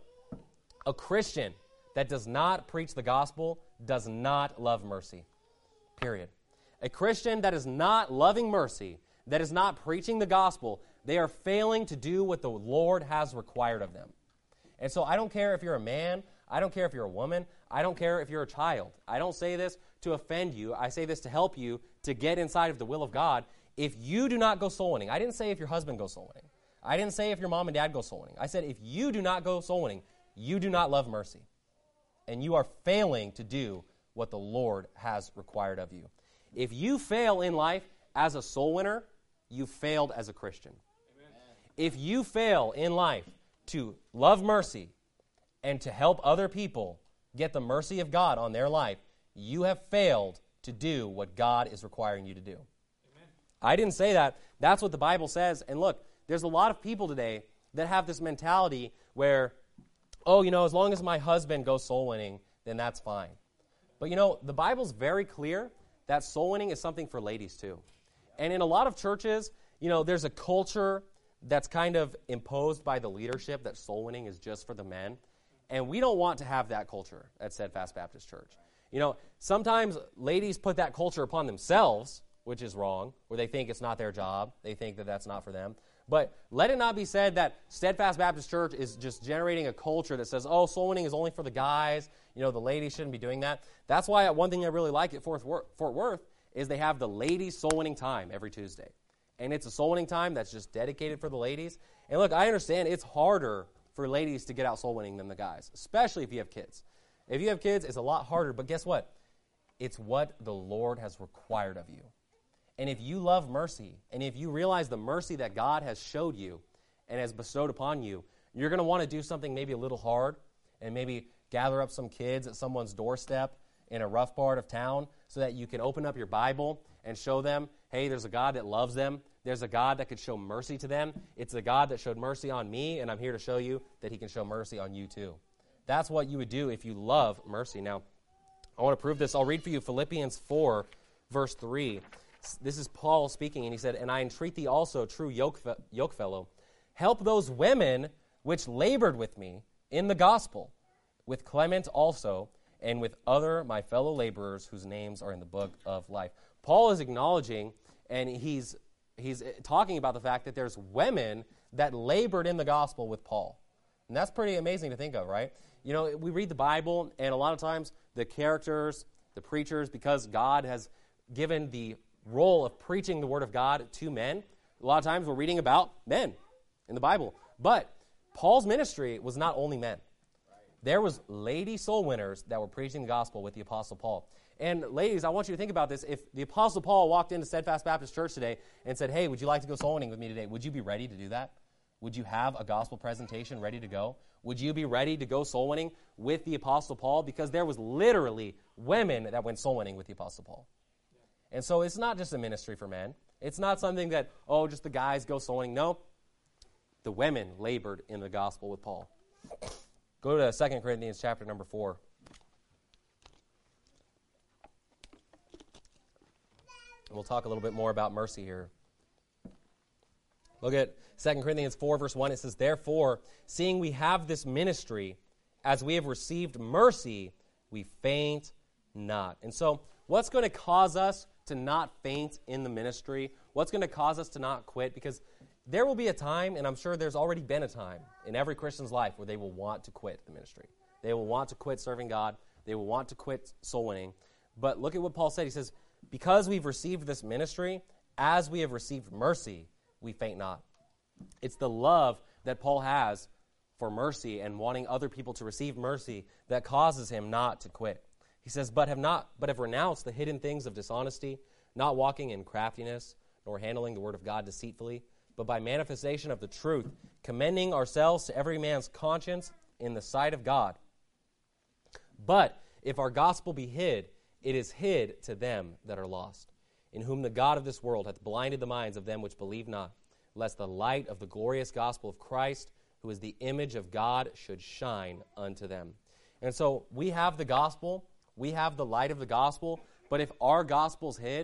a Christian that does not preach the gospel does not love mercy, period. A Christian that is not loving mercy, that is not preaching the gospel, they are failing to do what the Lord has required of them. And so I don't care if you're a man, I don't care if you're a woman, I don't care if you're a child. I don't say this to offend you. I say this to help you to get inside of the will of God. If you do not go soul winning, I didn't say if your husband goes soul winning. I didn't say if your mom and dad go soul winning. I said if you do not go soul winning, you do not love mercy. And you are failing to do what the Lord has required of you. If you fail in life as a soul winner, you failed as a Christian. Amen. If you fail in life to love mercy and to help other people get the mercy of God on their life, you have failed to do what God is requiring you to do. Amen. I didn't say that. That's what the Bible says. And look, there's a lot of people today that have this mentality where, oh, as long as my husband goes soul winning, then that's fine. But the Bible's very clear that soul winning is something for ladies too. And in a lot of churches, there's a culture that's kind of imposed by the leadership that soul winning is just for the men. And we don't want to have that culture at Steadfast Baptist Church. Sometimes ladies put that culture upon themselves, which is wrong, where they think it's not their job. They think that that's not for them. But let it not be said that Steadfast Baptist Church is just generating a culture that says, oh, soul winning is only for the guys. The ladies shouldn't be doing that. That's why one thing I really like at Fort Worth is they have the ladies soul winning time every Tuesday. And it's a soul winning time that's just dedicated for the ladies. And look, I understand it's harder for ladies to get out soul winning than the guys, especially if you have kids. If you have kids, it's a lot harder. But guess what? It's what the Lord has required of you. And if you love mercy, and if you realize the mercy that God has showed you and has bestowed upon you, you're going to want to do something maybe a little hard and maybe gather up some kids at someone's doorstep in a rough part of town so that you can open up your Bible and show them, hey, there's a God that loves them. There's a God that could show mercy to them. It's a God that showed mercy on me, and I'm here to show you that he can show mercy on you too. That's what you would do if you love mercy. Now, I want to prove this. I'll read for you Philippians 4, verse 3. This is Paul speaking, and he said, and I entreat thee also, true yokefellow, help those women which labored with me in the gospel, with Clement also, and with other my fellow laborers whose names are in the book of life. Paul is acknowledging, and he's talking about the fact that there's women that labored in the gospel with Paul. And that's pretty amazing to think of, right? We read the Bible, and a lot of times the characters, the preachers, because God has given the role of preaching the word of God to men, a lot of times we're reading about men in the Bible. But Paul's ministry was not only men. There was lady soul winners that were preaching the gospel with the Apostle Paul. And ladies, I want you to think about this. If the Apostle Paul walked into Steadfast Baptist Church today and said, hey, would you like to go soul winning with me today? Would you be ready to do that? Would you have a gospel presentation ready to go? Would you be ready to go soul winning with the Apostle Paul? Because there was literally women that went soul winning with the Apostle Paul. And so it's not just a ministry for men. It's not something that, just the guys go soul winning. No, the women labored in the gospel with Paul. Go to 2 Corinthians chapter number 4. We'll talk a little bit more about mercy here. Look at 2 Corinthians 4, verse 1. It says, therefore, seeing we have this ministry, as we have received mercy, we faint not. And so, what's going to cause us to not faint in the ministry? What's going to cause us to not quit? Because there will be a time, and I'm sure there's already been a time in every Christian's life where they will want to quit the ministry. They will want to quit serving God. They will want to quit soul winning. But look at what Paul said. He says, because we've received this ministry, as we have received mercy, we faint not. It's the love that Paul has for mercy and wanting other people to receive mercy that causes him not to quit. He says, but have renounced the hidden things of dishonesty, not walking in craftiness, nor handling the word of God deceitfully, but by manifestation of the truth, commending ourselves to every man's conscience in the sight of God. But if our gospel be hid, it is hid to them that are lost, in whom the God of this world hath blinded the minds of them which believe not, lest the light of the glorious gospel of Christ, who is the image of God, should shine unto them. And so we have the gospel, we have the light of the gospel, but if our gospel's hid,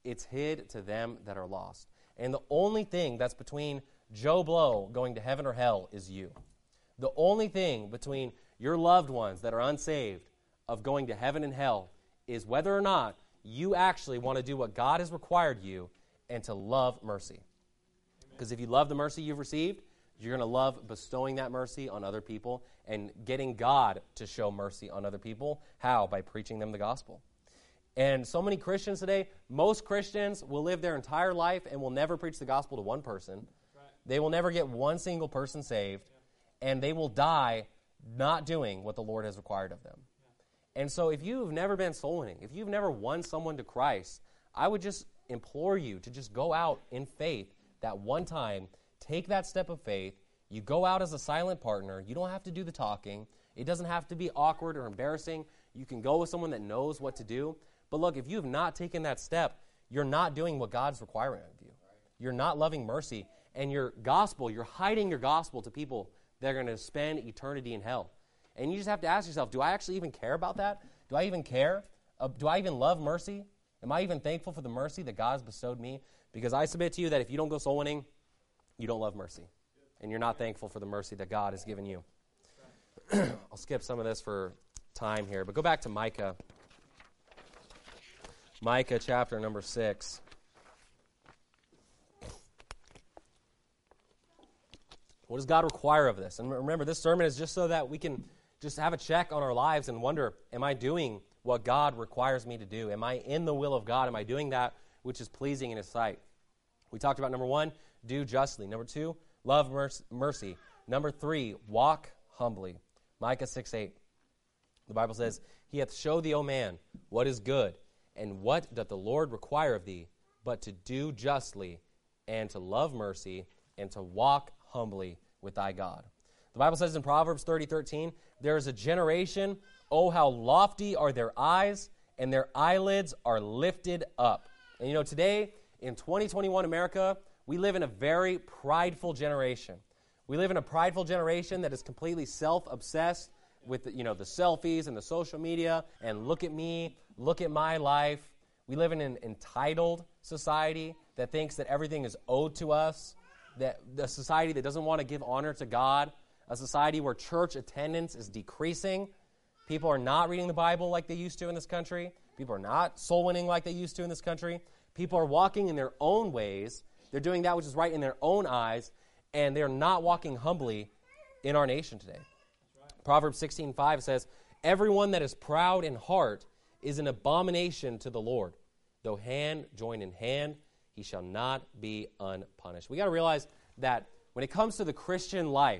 it's hid to them that are lost. And the only thing that's between Joe Blow going to heaven or hell is you. The only thing between your loved ones that are unsaved of going to heaven and hell is whether or not you actually want to do what God has required you and to love mercy. Because if you love the mercy you've received, you're going to love bestowing that mercy on other people and getting God to show mercy on other people. How? By preaching them the gospel. And so many Christians today, most Christians will live their entire life and will never preach the gospel to one person. Right. They will never get one single person saved, and they will die not doing what the Lord has required of them. Yeah. And so if you've never been soul winning, if you've never won someone to Christ, I would just implore you to just go out in faith that one time, take that step of faith. You go out as a silent partner. You don't have to do the talking. It doesn't have to be awkward or embarrassing. You can go with someone that knows what to do. But look, if you have not taken that step, you're not doing what God's requiring of you. You're not loving mercy. And your gospel, you're hiding your gospel to people that are going to spend eternity in hell. And you just have to ask yourself, do I actually even care about that? Do I even care? Do I even love mercy? Am I even thankful for the mercy that God has bestowed me? Because I submit to you that if you don't go soul winning, you don't love mercy. And you're not thankful for the mercy that God has given you. I'll skip some of this for time here, but go back to Micah. Micah chapter number 6. What does God require of this? And remember, this sermon is just so that we can just have a check on our lives and wonder, am I doing what God requires me to do? Am I in the will of God? Am I doing that which is pleasing in His sight? We talked about number 1, do justly. Number 2, love mercy. Number 3, walk humbly. Micah 6:8. The Bible says, He hath showed thee, O man, what is good, and what doth the Lord require of thee, but to do justly, and to love mercy, and to walk humbly with thy God. The Bible says in Proverbs 30:13, there is a generation, oh, how lofty are their eyes, and their eyelids are lifted up. And you know, today, in 2021 America, we live in a very prideful generation. We live in a prideful generation that is completely self-obsessed with the selfies and the social media, and look at me, look at my life. We live in an entitled society that thinks that everything is owed to us, that the society that doesn't want to give honor to God, a society where church attendance is decreasing. People are not reading the Bible like they used to in this country. People are not soul winning like they used to in this country. People are walking in their own ways. They're doing that which is right in their own eyes, and they're not walking humbly in our nation today. Right. Proverbs 16:5 says, everyone that is proud in heart is an abomination to the Lord. Though hand join in hand, he shall not be unpunished. We got to realize that when it comes to the Christian life,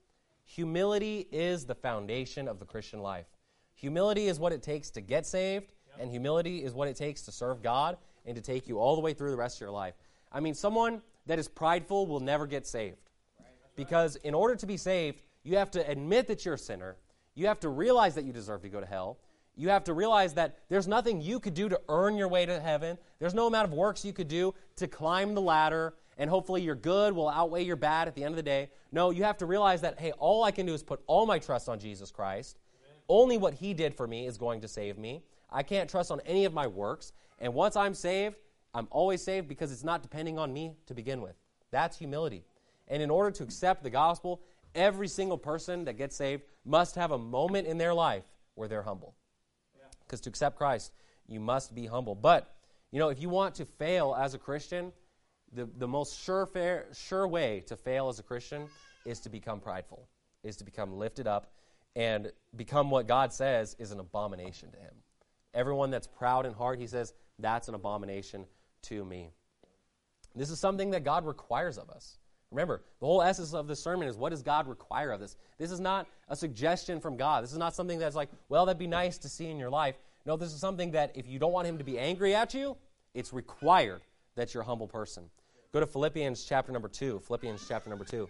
humility is the foundation of the Christian life. Humility is what it takes to get saved, and humility is what it takes to serve God and to take you all the way through the rest of your life. I mean, someone that is prideful will never get saved. Because in order to be saved, you have to admit that you're a sinner. You have to realize that you deserve to go to hell. You have to realize that there's nothing you could do to earn your way to heaven. There's no amount of works you could do to climb the ladder, and hopefully your good will outweigh your bad at the end of the day. No, you have to realize that, hey, all I can do is put all my trust on Jesus Christ. Amen. Only what He did for me is going to save me. I can't trust on any of my works. And once I'm saved, I'm always saved because it's not depending on me to begin with. That's humility. And in order to accept the gospel, every single person that gets saved must have a moment in their life where they're humble. Because to accept Christ, you must be humble. But, you know, if you want to fail as a Christian, the most sure way to fail as a Christian is to become prideful, is to become lifted up, and become what God says is an abomination to Him. Everyone that's proud in heart, He says, that's an abomination to me. This is something that God requires of us. Remember, the whole essence of this sermon is, what does God require of this? This is not a suggestion from God. This is not something that's like, well, that'd be nice to see in your life. No, this is something that if you don't want Him to be angry at you, it's required that you're a humble person. Go to Philippians chapter number 2. Philippians chapter number 2.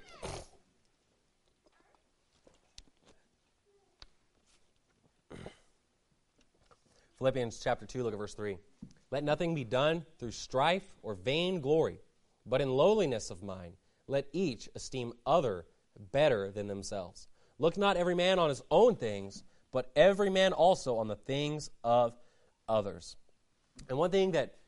Philippians chapter 2, look at verse 3. Let nothing be done through strife or vain glory, but in lowliness of mind, let each esteem other better than themselves. Look not every man on his own things, but every man also on the things of others. And one thing that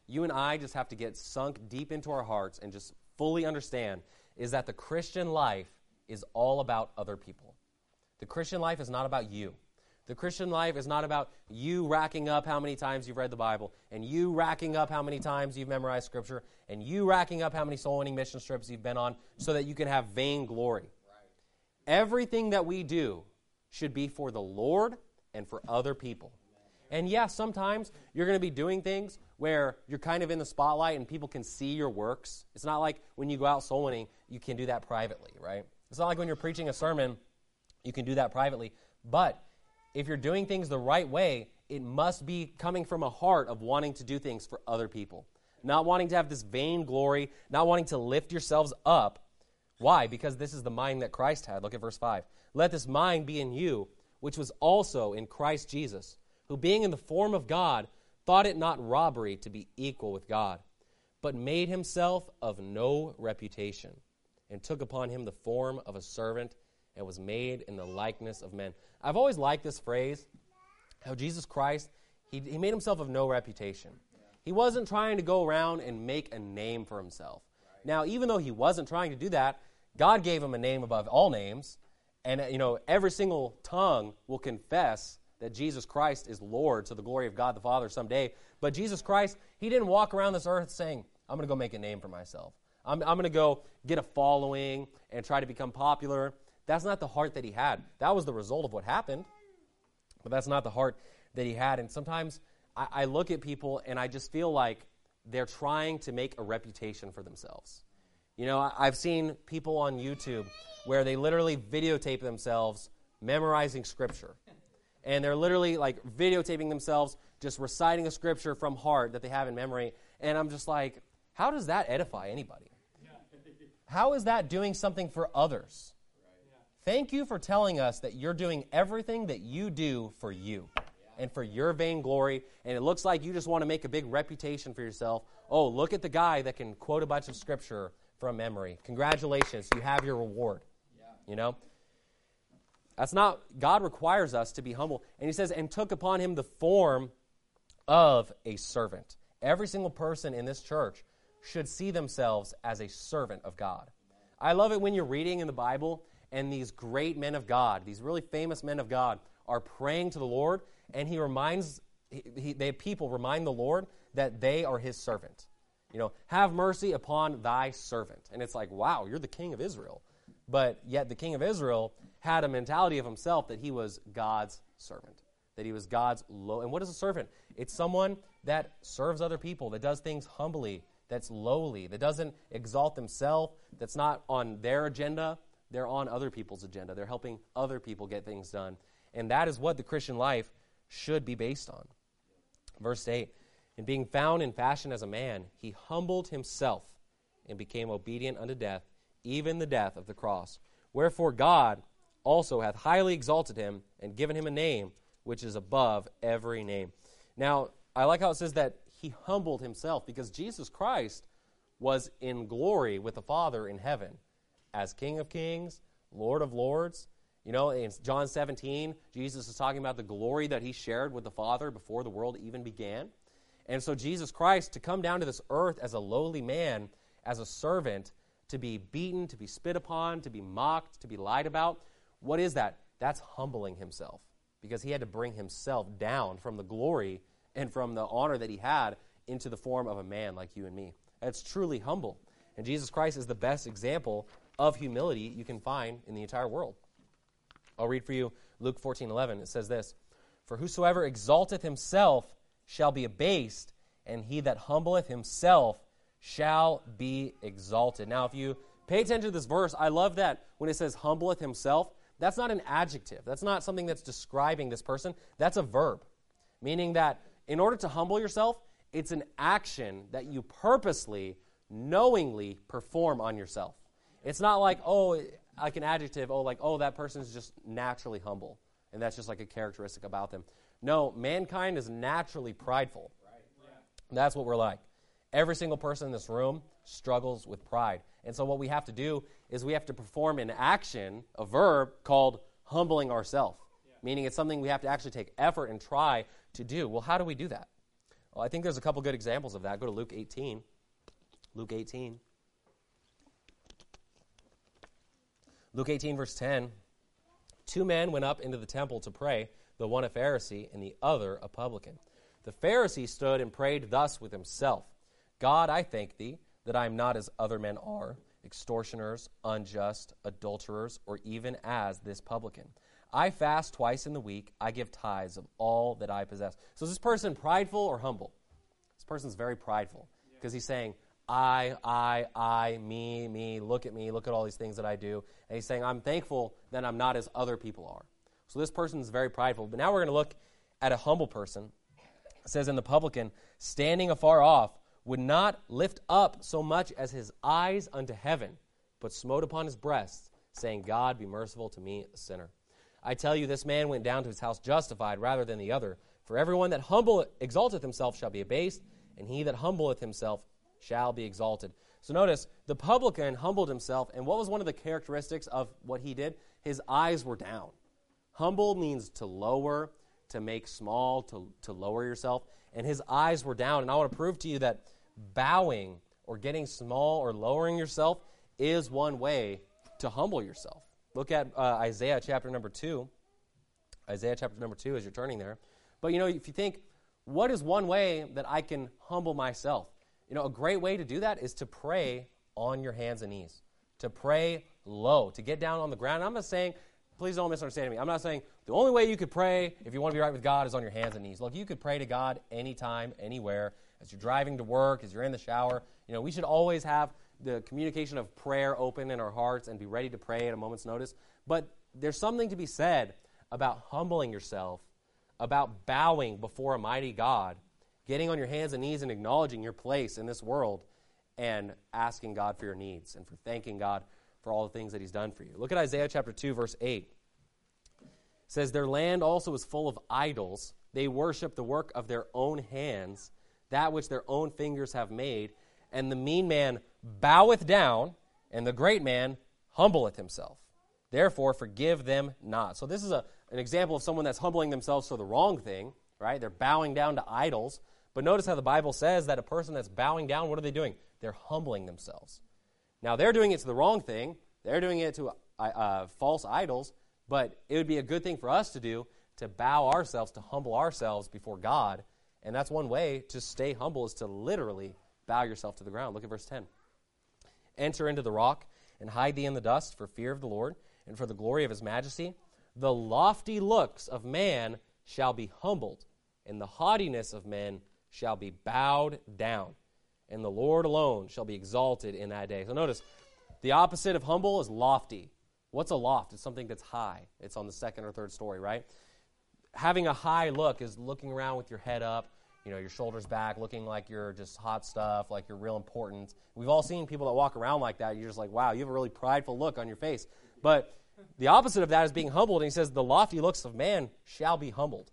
you and I just have to get sunk deep into our hearts and just fully understand is that the Christian life is all about other people. The Christian life is not about you. The Christian life is not about you racking up how many times you've read the Bible, and you racking up how many times you've memorized Scripture, and you racking up how many soul-winning mission trips you've been on so that you can have vain glory. Right. Everything that we do should be for the Lord and for other people. And yeah, sometimes you're going to be doing things where you're kind of in the spotlight and people can see your works. It's not like when you go out soul winning, you can do that privately, right? It's not like when you're preaching a sermon, you can do that privately. But if you're doing things the right way, it must be coming from a heart of wanting to do things for other people. Not wanting to have this vain glory, not wanting to lift yourselves up. Why? Because this is the mind that Christ had. Look at verse 5. Let this mind be in you, which was also in Christ Jesus, who being in the form of God, thought it not robbery to be equal with God, but made himself of no reputation, and took upon him the form of a servant, and was made in the likeness of men. I've always liked this phrase, how Jesus Christ, he made himself of no reputation. He wasn't trying to go around and make a name for himself. Now, even though he wasn't trying to do that, God gave him a name above all names, and every single tongue will confess that Jesus Christ is Lord to the glory of God the Father someday. But Jesus Christ, he didn't walk around this earth saying, I'm going to go make a name for myself. I'm going to go get a following and try to become popular. That's not the heart that he had. That was the result of what happened, but that's not the heart that he had. And sometimes I look at people and I just feel like they're trying to make a reputation for themselves. I've seen people on YouTube where they literally videotape themselves memorizing Scripture. And they're literally like videotaping themselves, just reciting a Scripture from heart that they have in memory. And I'm just like, how does that edify anybody? How is that doing something for others? Thank you for telling us that you're doing everything that you do for you and for your vain glory. And it looks like you just want to make a big reputation for yourself. Oh, look at the guy that can quote a bunch of Scripture from memory. Congratulations, you have your reward. That's not, God requires us to be humble. And he says, and took upon him the form of a servant. Every single person in this church should see themselves as a servant of God. I love it when you're reading in the Bible and these great men of God, these really famous men of God, are praying to the Lord, and people remind the Lord that they are his servant. Have mercy upon thy servant. And it's like, wow, you're the king of Israel. But yet the king of Israel had a mentality of himself that he was God's servant, that he was God's and what is a servant? It's someone that serves other people, that does things humbly, that's lowly, that doesn't exalt themselves, that's not on their agenda, they're on other people's agenda. They're helping other people get things done. And that is what the Christian life should be based on. Verse 8, and being found in fashion as a man, he humbled himself and became obedient unto death, even the death of the cross. Wherefore God also hath highly exalted him and given him a name which is above every name. Now, I like how it says that he humbled himself, because Jesus Christ was in glory with the Father in heaven as King of Kings, Lord of Lords. In John 17, Jesus is talking about the glory that he shared with the Father before the world even began. And so Jesus Christ, to come down to this earth as a lowly man, as a servant, to be beaten, to be spit upon, to be mocked, to be lied about, what is that? That's humbling himself, because he had to bring himself down from the glory and from the honor that he had into the form of a man like you and me. That's truly humble. And Jesus Christ is the best example of humility you can find in the entire world. I'll read for you Luke 14:11. It says this, for whosoever exalteth himself shall be abased, and he that humbleth himself shall be exalted. Now, if you pay attention to this verse, I love that when it says humbleth himself, that's not an adjective. That's not something that's describing this person. That's a verb, meaning that in order to humble yourself, it's an action that you purposely, knowingly perform on yourself. It's not like, like an adjective, that person is just naturally humble, and that's just like a characteristic about them. No, mankind is naturally prideful. Right. Yeah. That's what we're like. Every single person in this room struggles with pride. And so what we have to do is we have to perform an action, a verb, called humbling ourselves, meaning it's something we have to actually take effort and try to do. Well, how do we do that? Well, I think there's a couple good examples of that. Go to Luke 18. Luke 18. Luke 18, verse 10. 2 men went up into the temple to pray, the one a Pharisee and the other a publican. The Pharisee stood and prayed thus with himself, God, I thank thee that I am not as other men are, extortioners, unjust, adulterers, or even as this publican. I fast twice in the week. I give tithes of all that I possess. So is this person prideful or humble? This person's very prideful because he's saying, I, me, look at me, look at all these things that I do. And he's saying, I'm thankful that I'm not as other people are. So this person is very prideful. But now we're going to look at a humble person. It says, and the publican, standing afar off, would not lift up so much as his eyes unto heaven, but smote upon his breast, saying, God, be merciful to me, a sinner. I tell you, this man went down to his house justified rather than the other. For everyone that exalteth himself shall be abased, and he that humbleth himself shall be exalted. So notice, the publican humbled himself, and what was one of the characteristics of what he did? His eyes were down. Humble means to lower, to make small, to lower yourself, and his eyes were down. And I want to prove to you that bowing or getting small or lowering yourself is one way to humble yourself. Look at Isaiah chapter number 2. Isaiah chapter number 2 as you're turning there. But, if you think, what is one way that I can humble myself? A great way to do that is to pray on your hands and knees, to pray low, to get down on the ground. And I'm not saying, please don't misunderstand me, I'm not saying the only way you could pray if you want to be right with God is on your hands and knees. Look, you could pray to God anytime, anywhere, as you're driving to work, as you're in the shower. We should always have the communication of prayer open in our hearts and be ready to pray at a moment's notice. But there's something to be said about humbling yourself, about bowing before a mighty God, getting on your hands and knees and acknowledging your place in this world and asking God for your needs and for thanking God for all the things that he's done for you. Look at Isaiah chapter 2, verse 8. It says, their land also is full of idols. They worship the work of their own hands, that which their own fingers have made. And the mean man boweth down, and the great man humbleth himself. Therefore, forgive them not. So this is an example of someone that's humbling themselves for the wrong thing, right? They're bowing down to idols. But notice how the Bible says that a person that's bowing down, what are they doing? They're humbling themselves. Now, they're doing it to the wrong thing. They're doing it to false idols. But it would be a good thing for us to do, to bow ourselves, to humble ourselves before God. And that's one way to stay humble, is to literally bow yourself to the ground. Look at verse 10. Enter into the rock and hide thee in the dust for fear of the Lord and for the glory of his majesty. The lofty looks of man shall be humbled, and the haughtiness of men shall be bowed down, and the Lord alone shall be exalted in that day. So notice, the opposite of humble is lofty. What's a loft? It's something that's high. It's on the second or third story, right? Having a high look is looking around with your head up, your shoulders back, looking like you're just hot stuff, like you're real important. We've all seen people that walk around like that. You're just like, wow, you have a really prideful look on your face. But the opposite of that is being humbled, and he says, the lofty looks of man shall be humbled.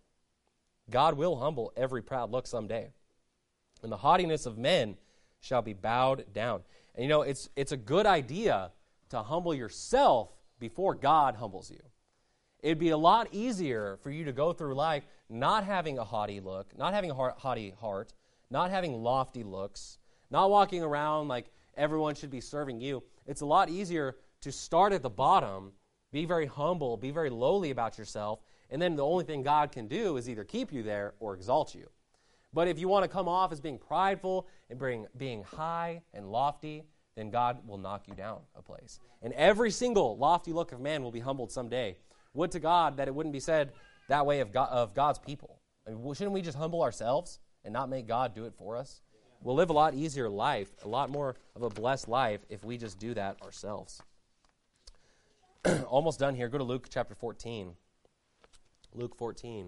God will humble every proud look someday. And the haughtiness of men shall be bowed down. And it's a good idea to humble yourself before God humbles you. It'd be a lot easier for you to go through life not having a haughty look, not having a haughty heart, not having lofty looks, not walking around like everyone should be serving you. It's a lot easier to start at the bottom, be very humble, be very lowly about yourself, and then the only thing God can do is either keep you there or exalt you. But if you want to come off as being prideful and being high and lofty, then God will knock you down a place. And every single lofty look of man will be humbled someday. Would to God that it wouldn't be said that way of God's people. I mean, shouldn't we just humble ourselves and not make God do it for us? We'll live a lot easier life, a lot more of a blessed life if we just do that ourselves. Almost done here. Go to Luke chapter 14. Luke 14.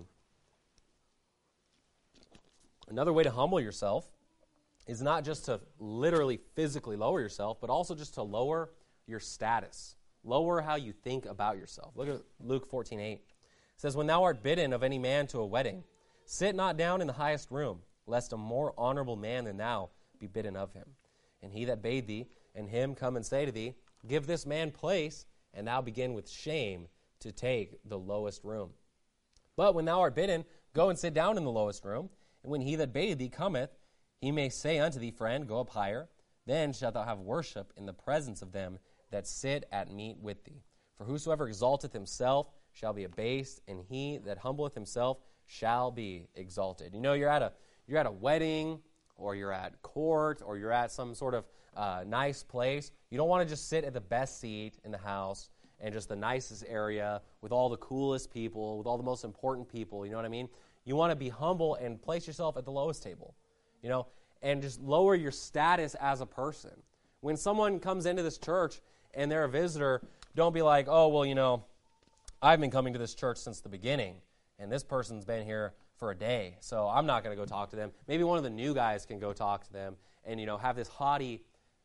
Another way to humble yourself is not just to literally physically lower yourself, but also just to lower your status. Lower how you think about yourself. Look at Luke 14:8. It says, when thou art bidden of any man to a wedding, sit not down in the highest room, lest a more honorable man than thou be bidden of him. And he that bade thee, and him come and say to thee, give this man place, and thou begin with shame to take the lowest room. But when thou art bidden, go and sit down in the lowest room, And when he that bade thee cometh, he may say unto thee, Friend, go up higher. Then shalt thou have worship in the presence of them that sit at meat with thee. For whosoever exalteth himself shall be abased, and he that humbleth himself shall be exalted. You know, you're at a wedding, or you're at court, or you're at some sort of nice place. You don't want to just sit at the best seat in the house and just the nicest area with all the coolest people, with all the most important people, you know what I mean? You want to be humble and place yourself at the lowest table, you know, and just lower your status as a person. When someone comes into this church and they're a visitor, don't be like, oh, well, you know, I've been coming to this church since the beginning, and this person's been here for a day, so I'm not going to go talk to them. Maybe one of the new guys can go talk to them and, you know, have this haughty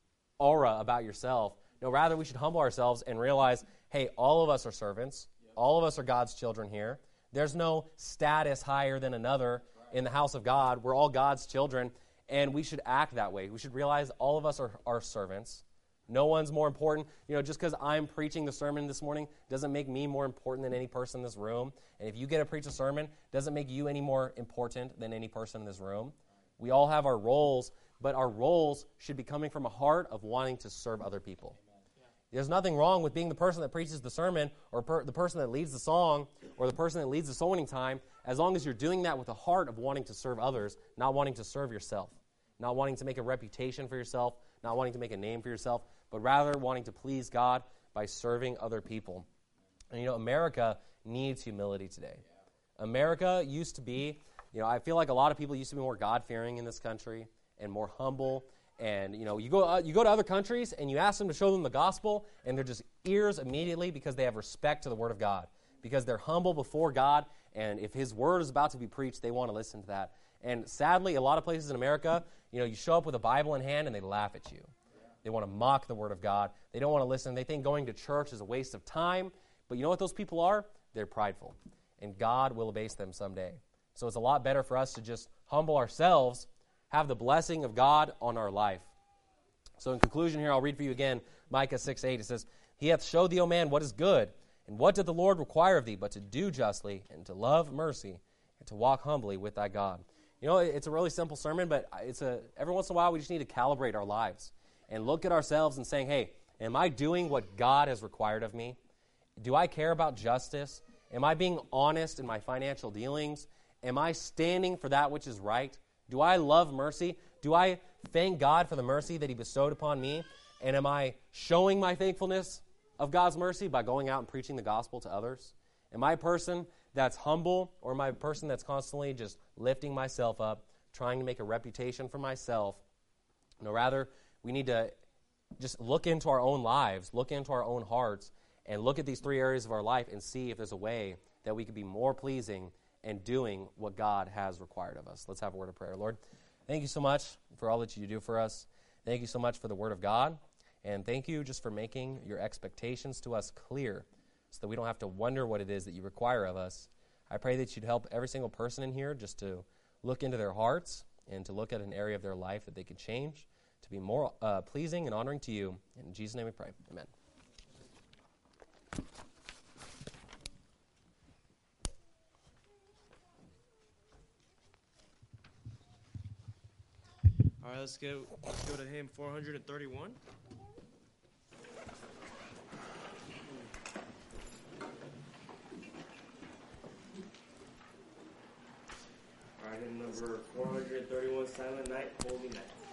aura about yourself. No, rather we should humble ourselves and realize, hey, all of us are servants. All of us are God's children here. There's no status higher than another in the house of God. We're all God's children, and we should act that way. We should realize all of us are servants. No one's more important. You know, just because I'm preaching the sermon this morning doesn't make me more important than any person in this room. And if you get to preach a sermon, doesn't make you any more important than any person in this room. We all have our roles, but our roles should be coming from a heart of wanting to serve other people. There's nothing wrong with being the person that preaches the sermon or the person that leads the song or the person that leads the soul winning time, as long as you're doing that with a heart of wanting to serve others, not wanting to serve yourself, not wanting to make a reputation for yourself, not wanting to make a name for yourself, but rather wanting to please God by serving other people. And, you know, America needs humility today. America used to be, you know, I feel like a lot of people used to be more God-fearing in this country and more humble. And, you know, you go to other countries and you ask them to show them the gospel, and they're just ears immediately because they have respect to the Word of God, because they're humble before God, and if His Word is about to be preached, they want to listen to that. And sadly, a lot of places in America, you know, you show up with a Bible in hand and they laugh at you. They want to mock the Word of God. They don't want to listen. They think going to church is a waste of time. But you know what those people are? They're prideful. And God will abase them someday. So it's a lot better for us to just humble ourselves, have the blessing of God on our life. So in conclusion here, I'll read for you again Micah 6:8. It says, He hath showed thee, O man, what is good, and what did the Lord require of thee, but to do justly, and to love mercy, and to walk humbly with thy God. You know, it's a really simple sermon, but every once in a while we just need to calibrate our lives and look at ourselves and saying, hey, am I doing what God has required of me? Do I care about justice? Am I being honest in my financial dealings? Am I standing for that which is right? Do I love mercy? Do I thank God for the mercy that He bestowed upon me? And am I showing my thankfulness of God's mercy by going out and preaching the gospel to others? Am I a person that's humble, or am I a person that's constantly just lifting myself up, trying to make a reputation for myself? No, rather, we need to just look into our own lives, look into our own hearts, and look at these three areas of our life and see if there's a way that we could be more pleasing and doing what God has required of us. Let's have a word of prayer. Lord, thank you so much for all that you do for us. Thank you so much for the Word of God. And thank you just for making your expectations to us clear so that we don't have to wonder what it is that you require of us. I pray that you'd help every single person in here just to look into their hearts and to look at an area of their life that they could change to be more pleasing and honoring to you. In Jesus' name we pray. Amen. All right, let's go to hymn 431. All right, hymn number 431, Silent Night, Holy Night.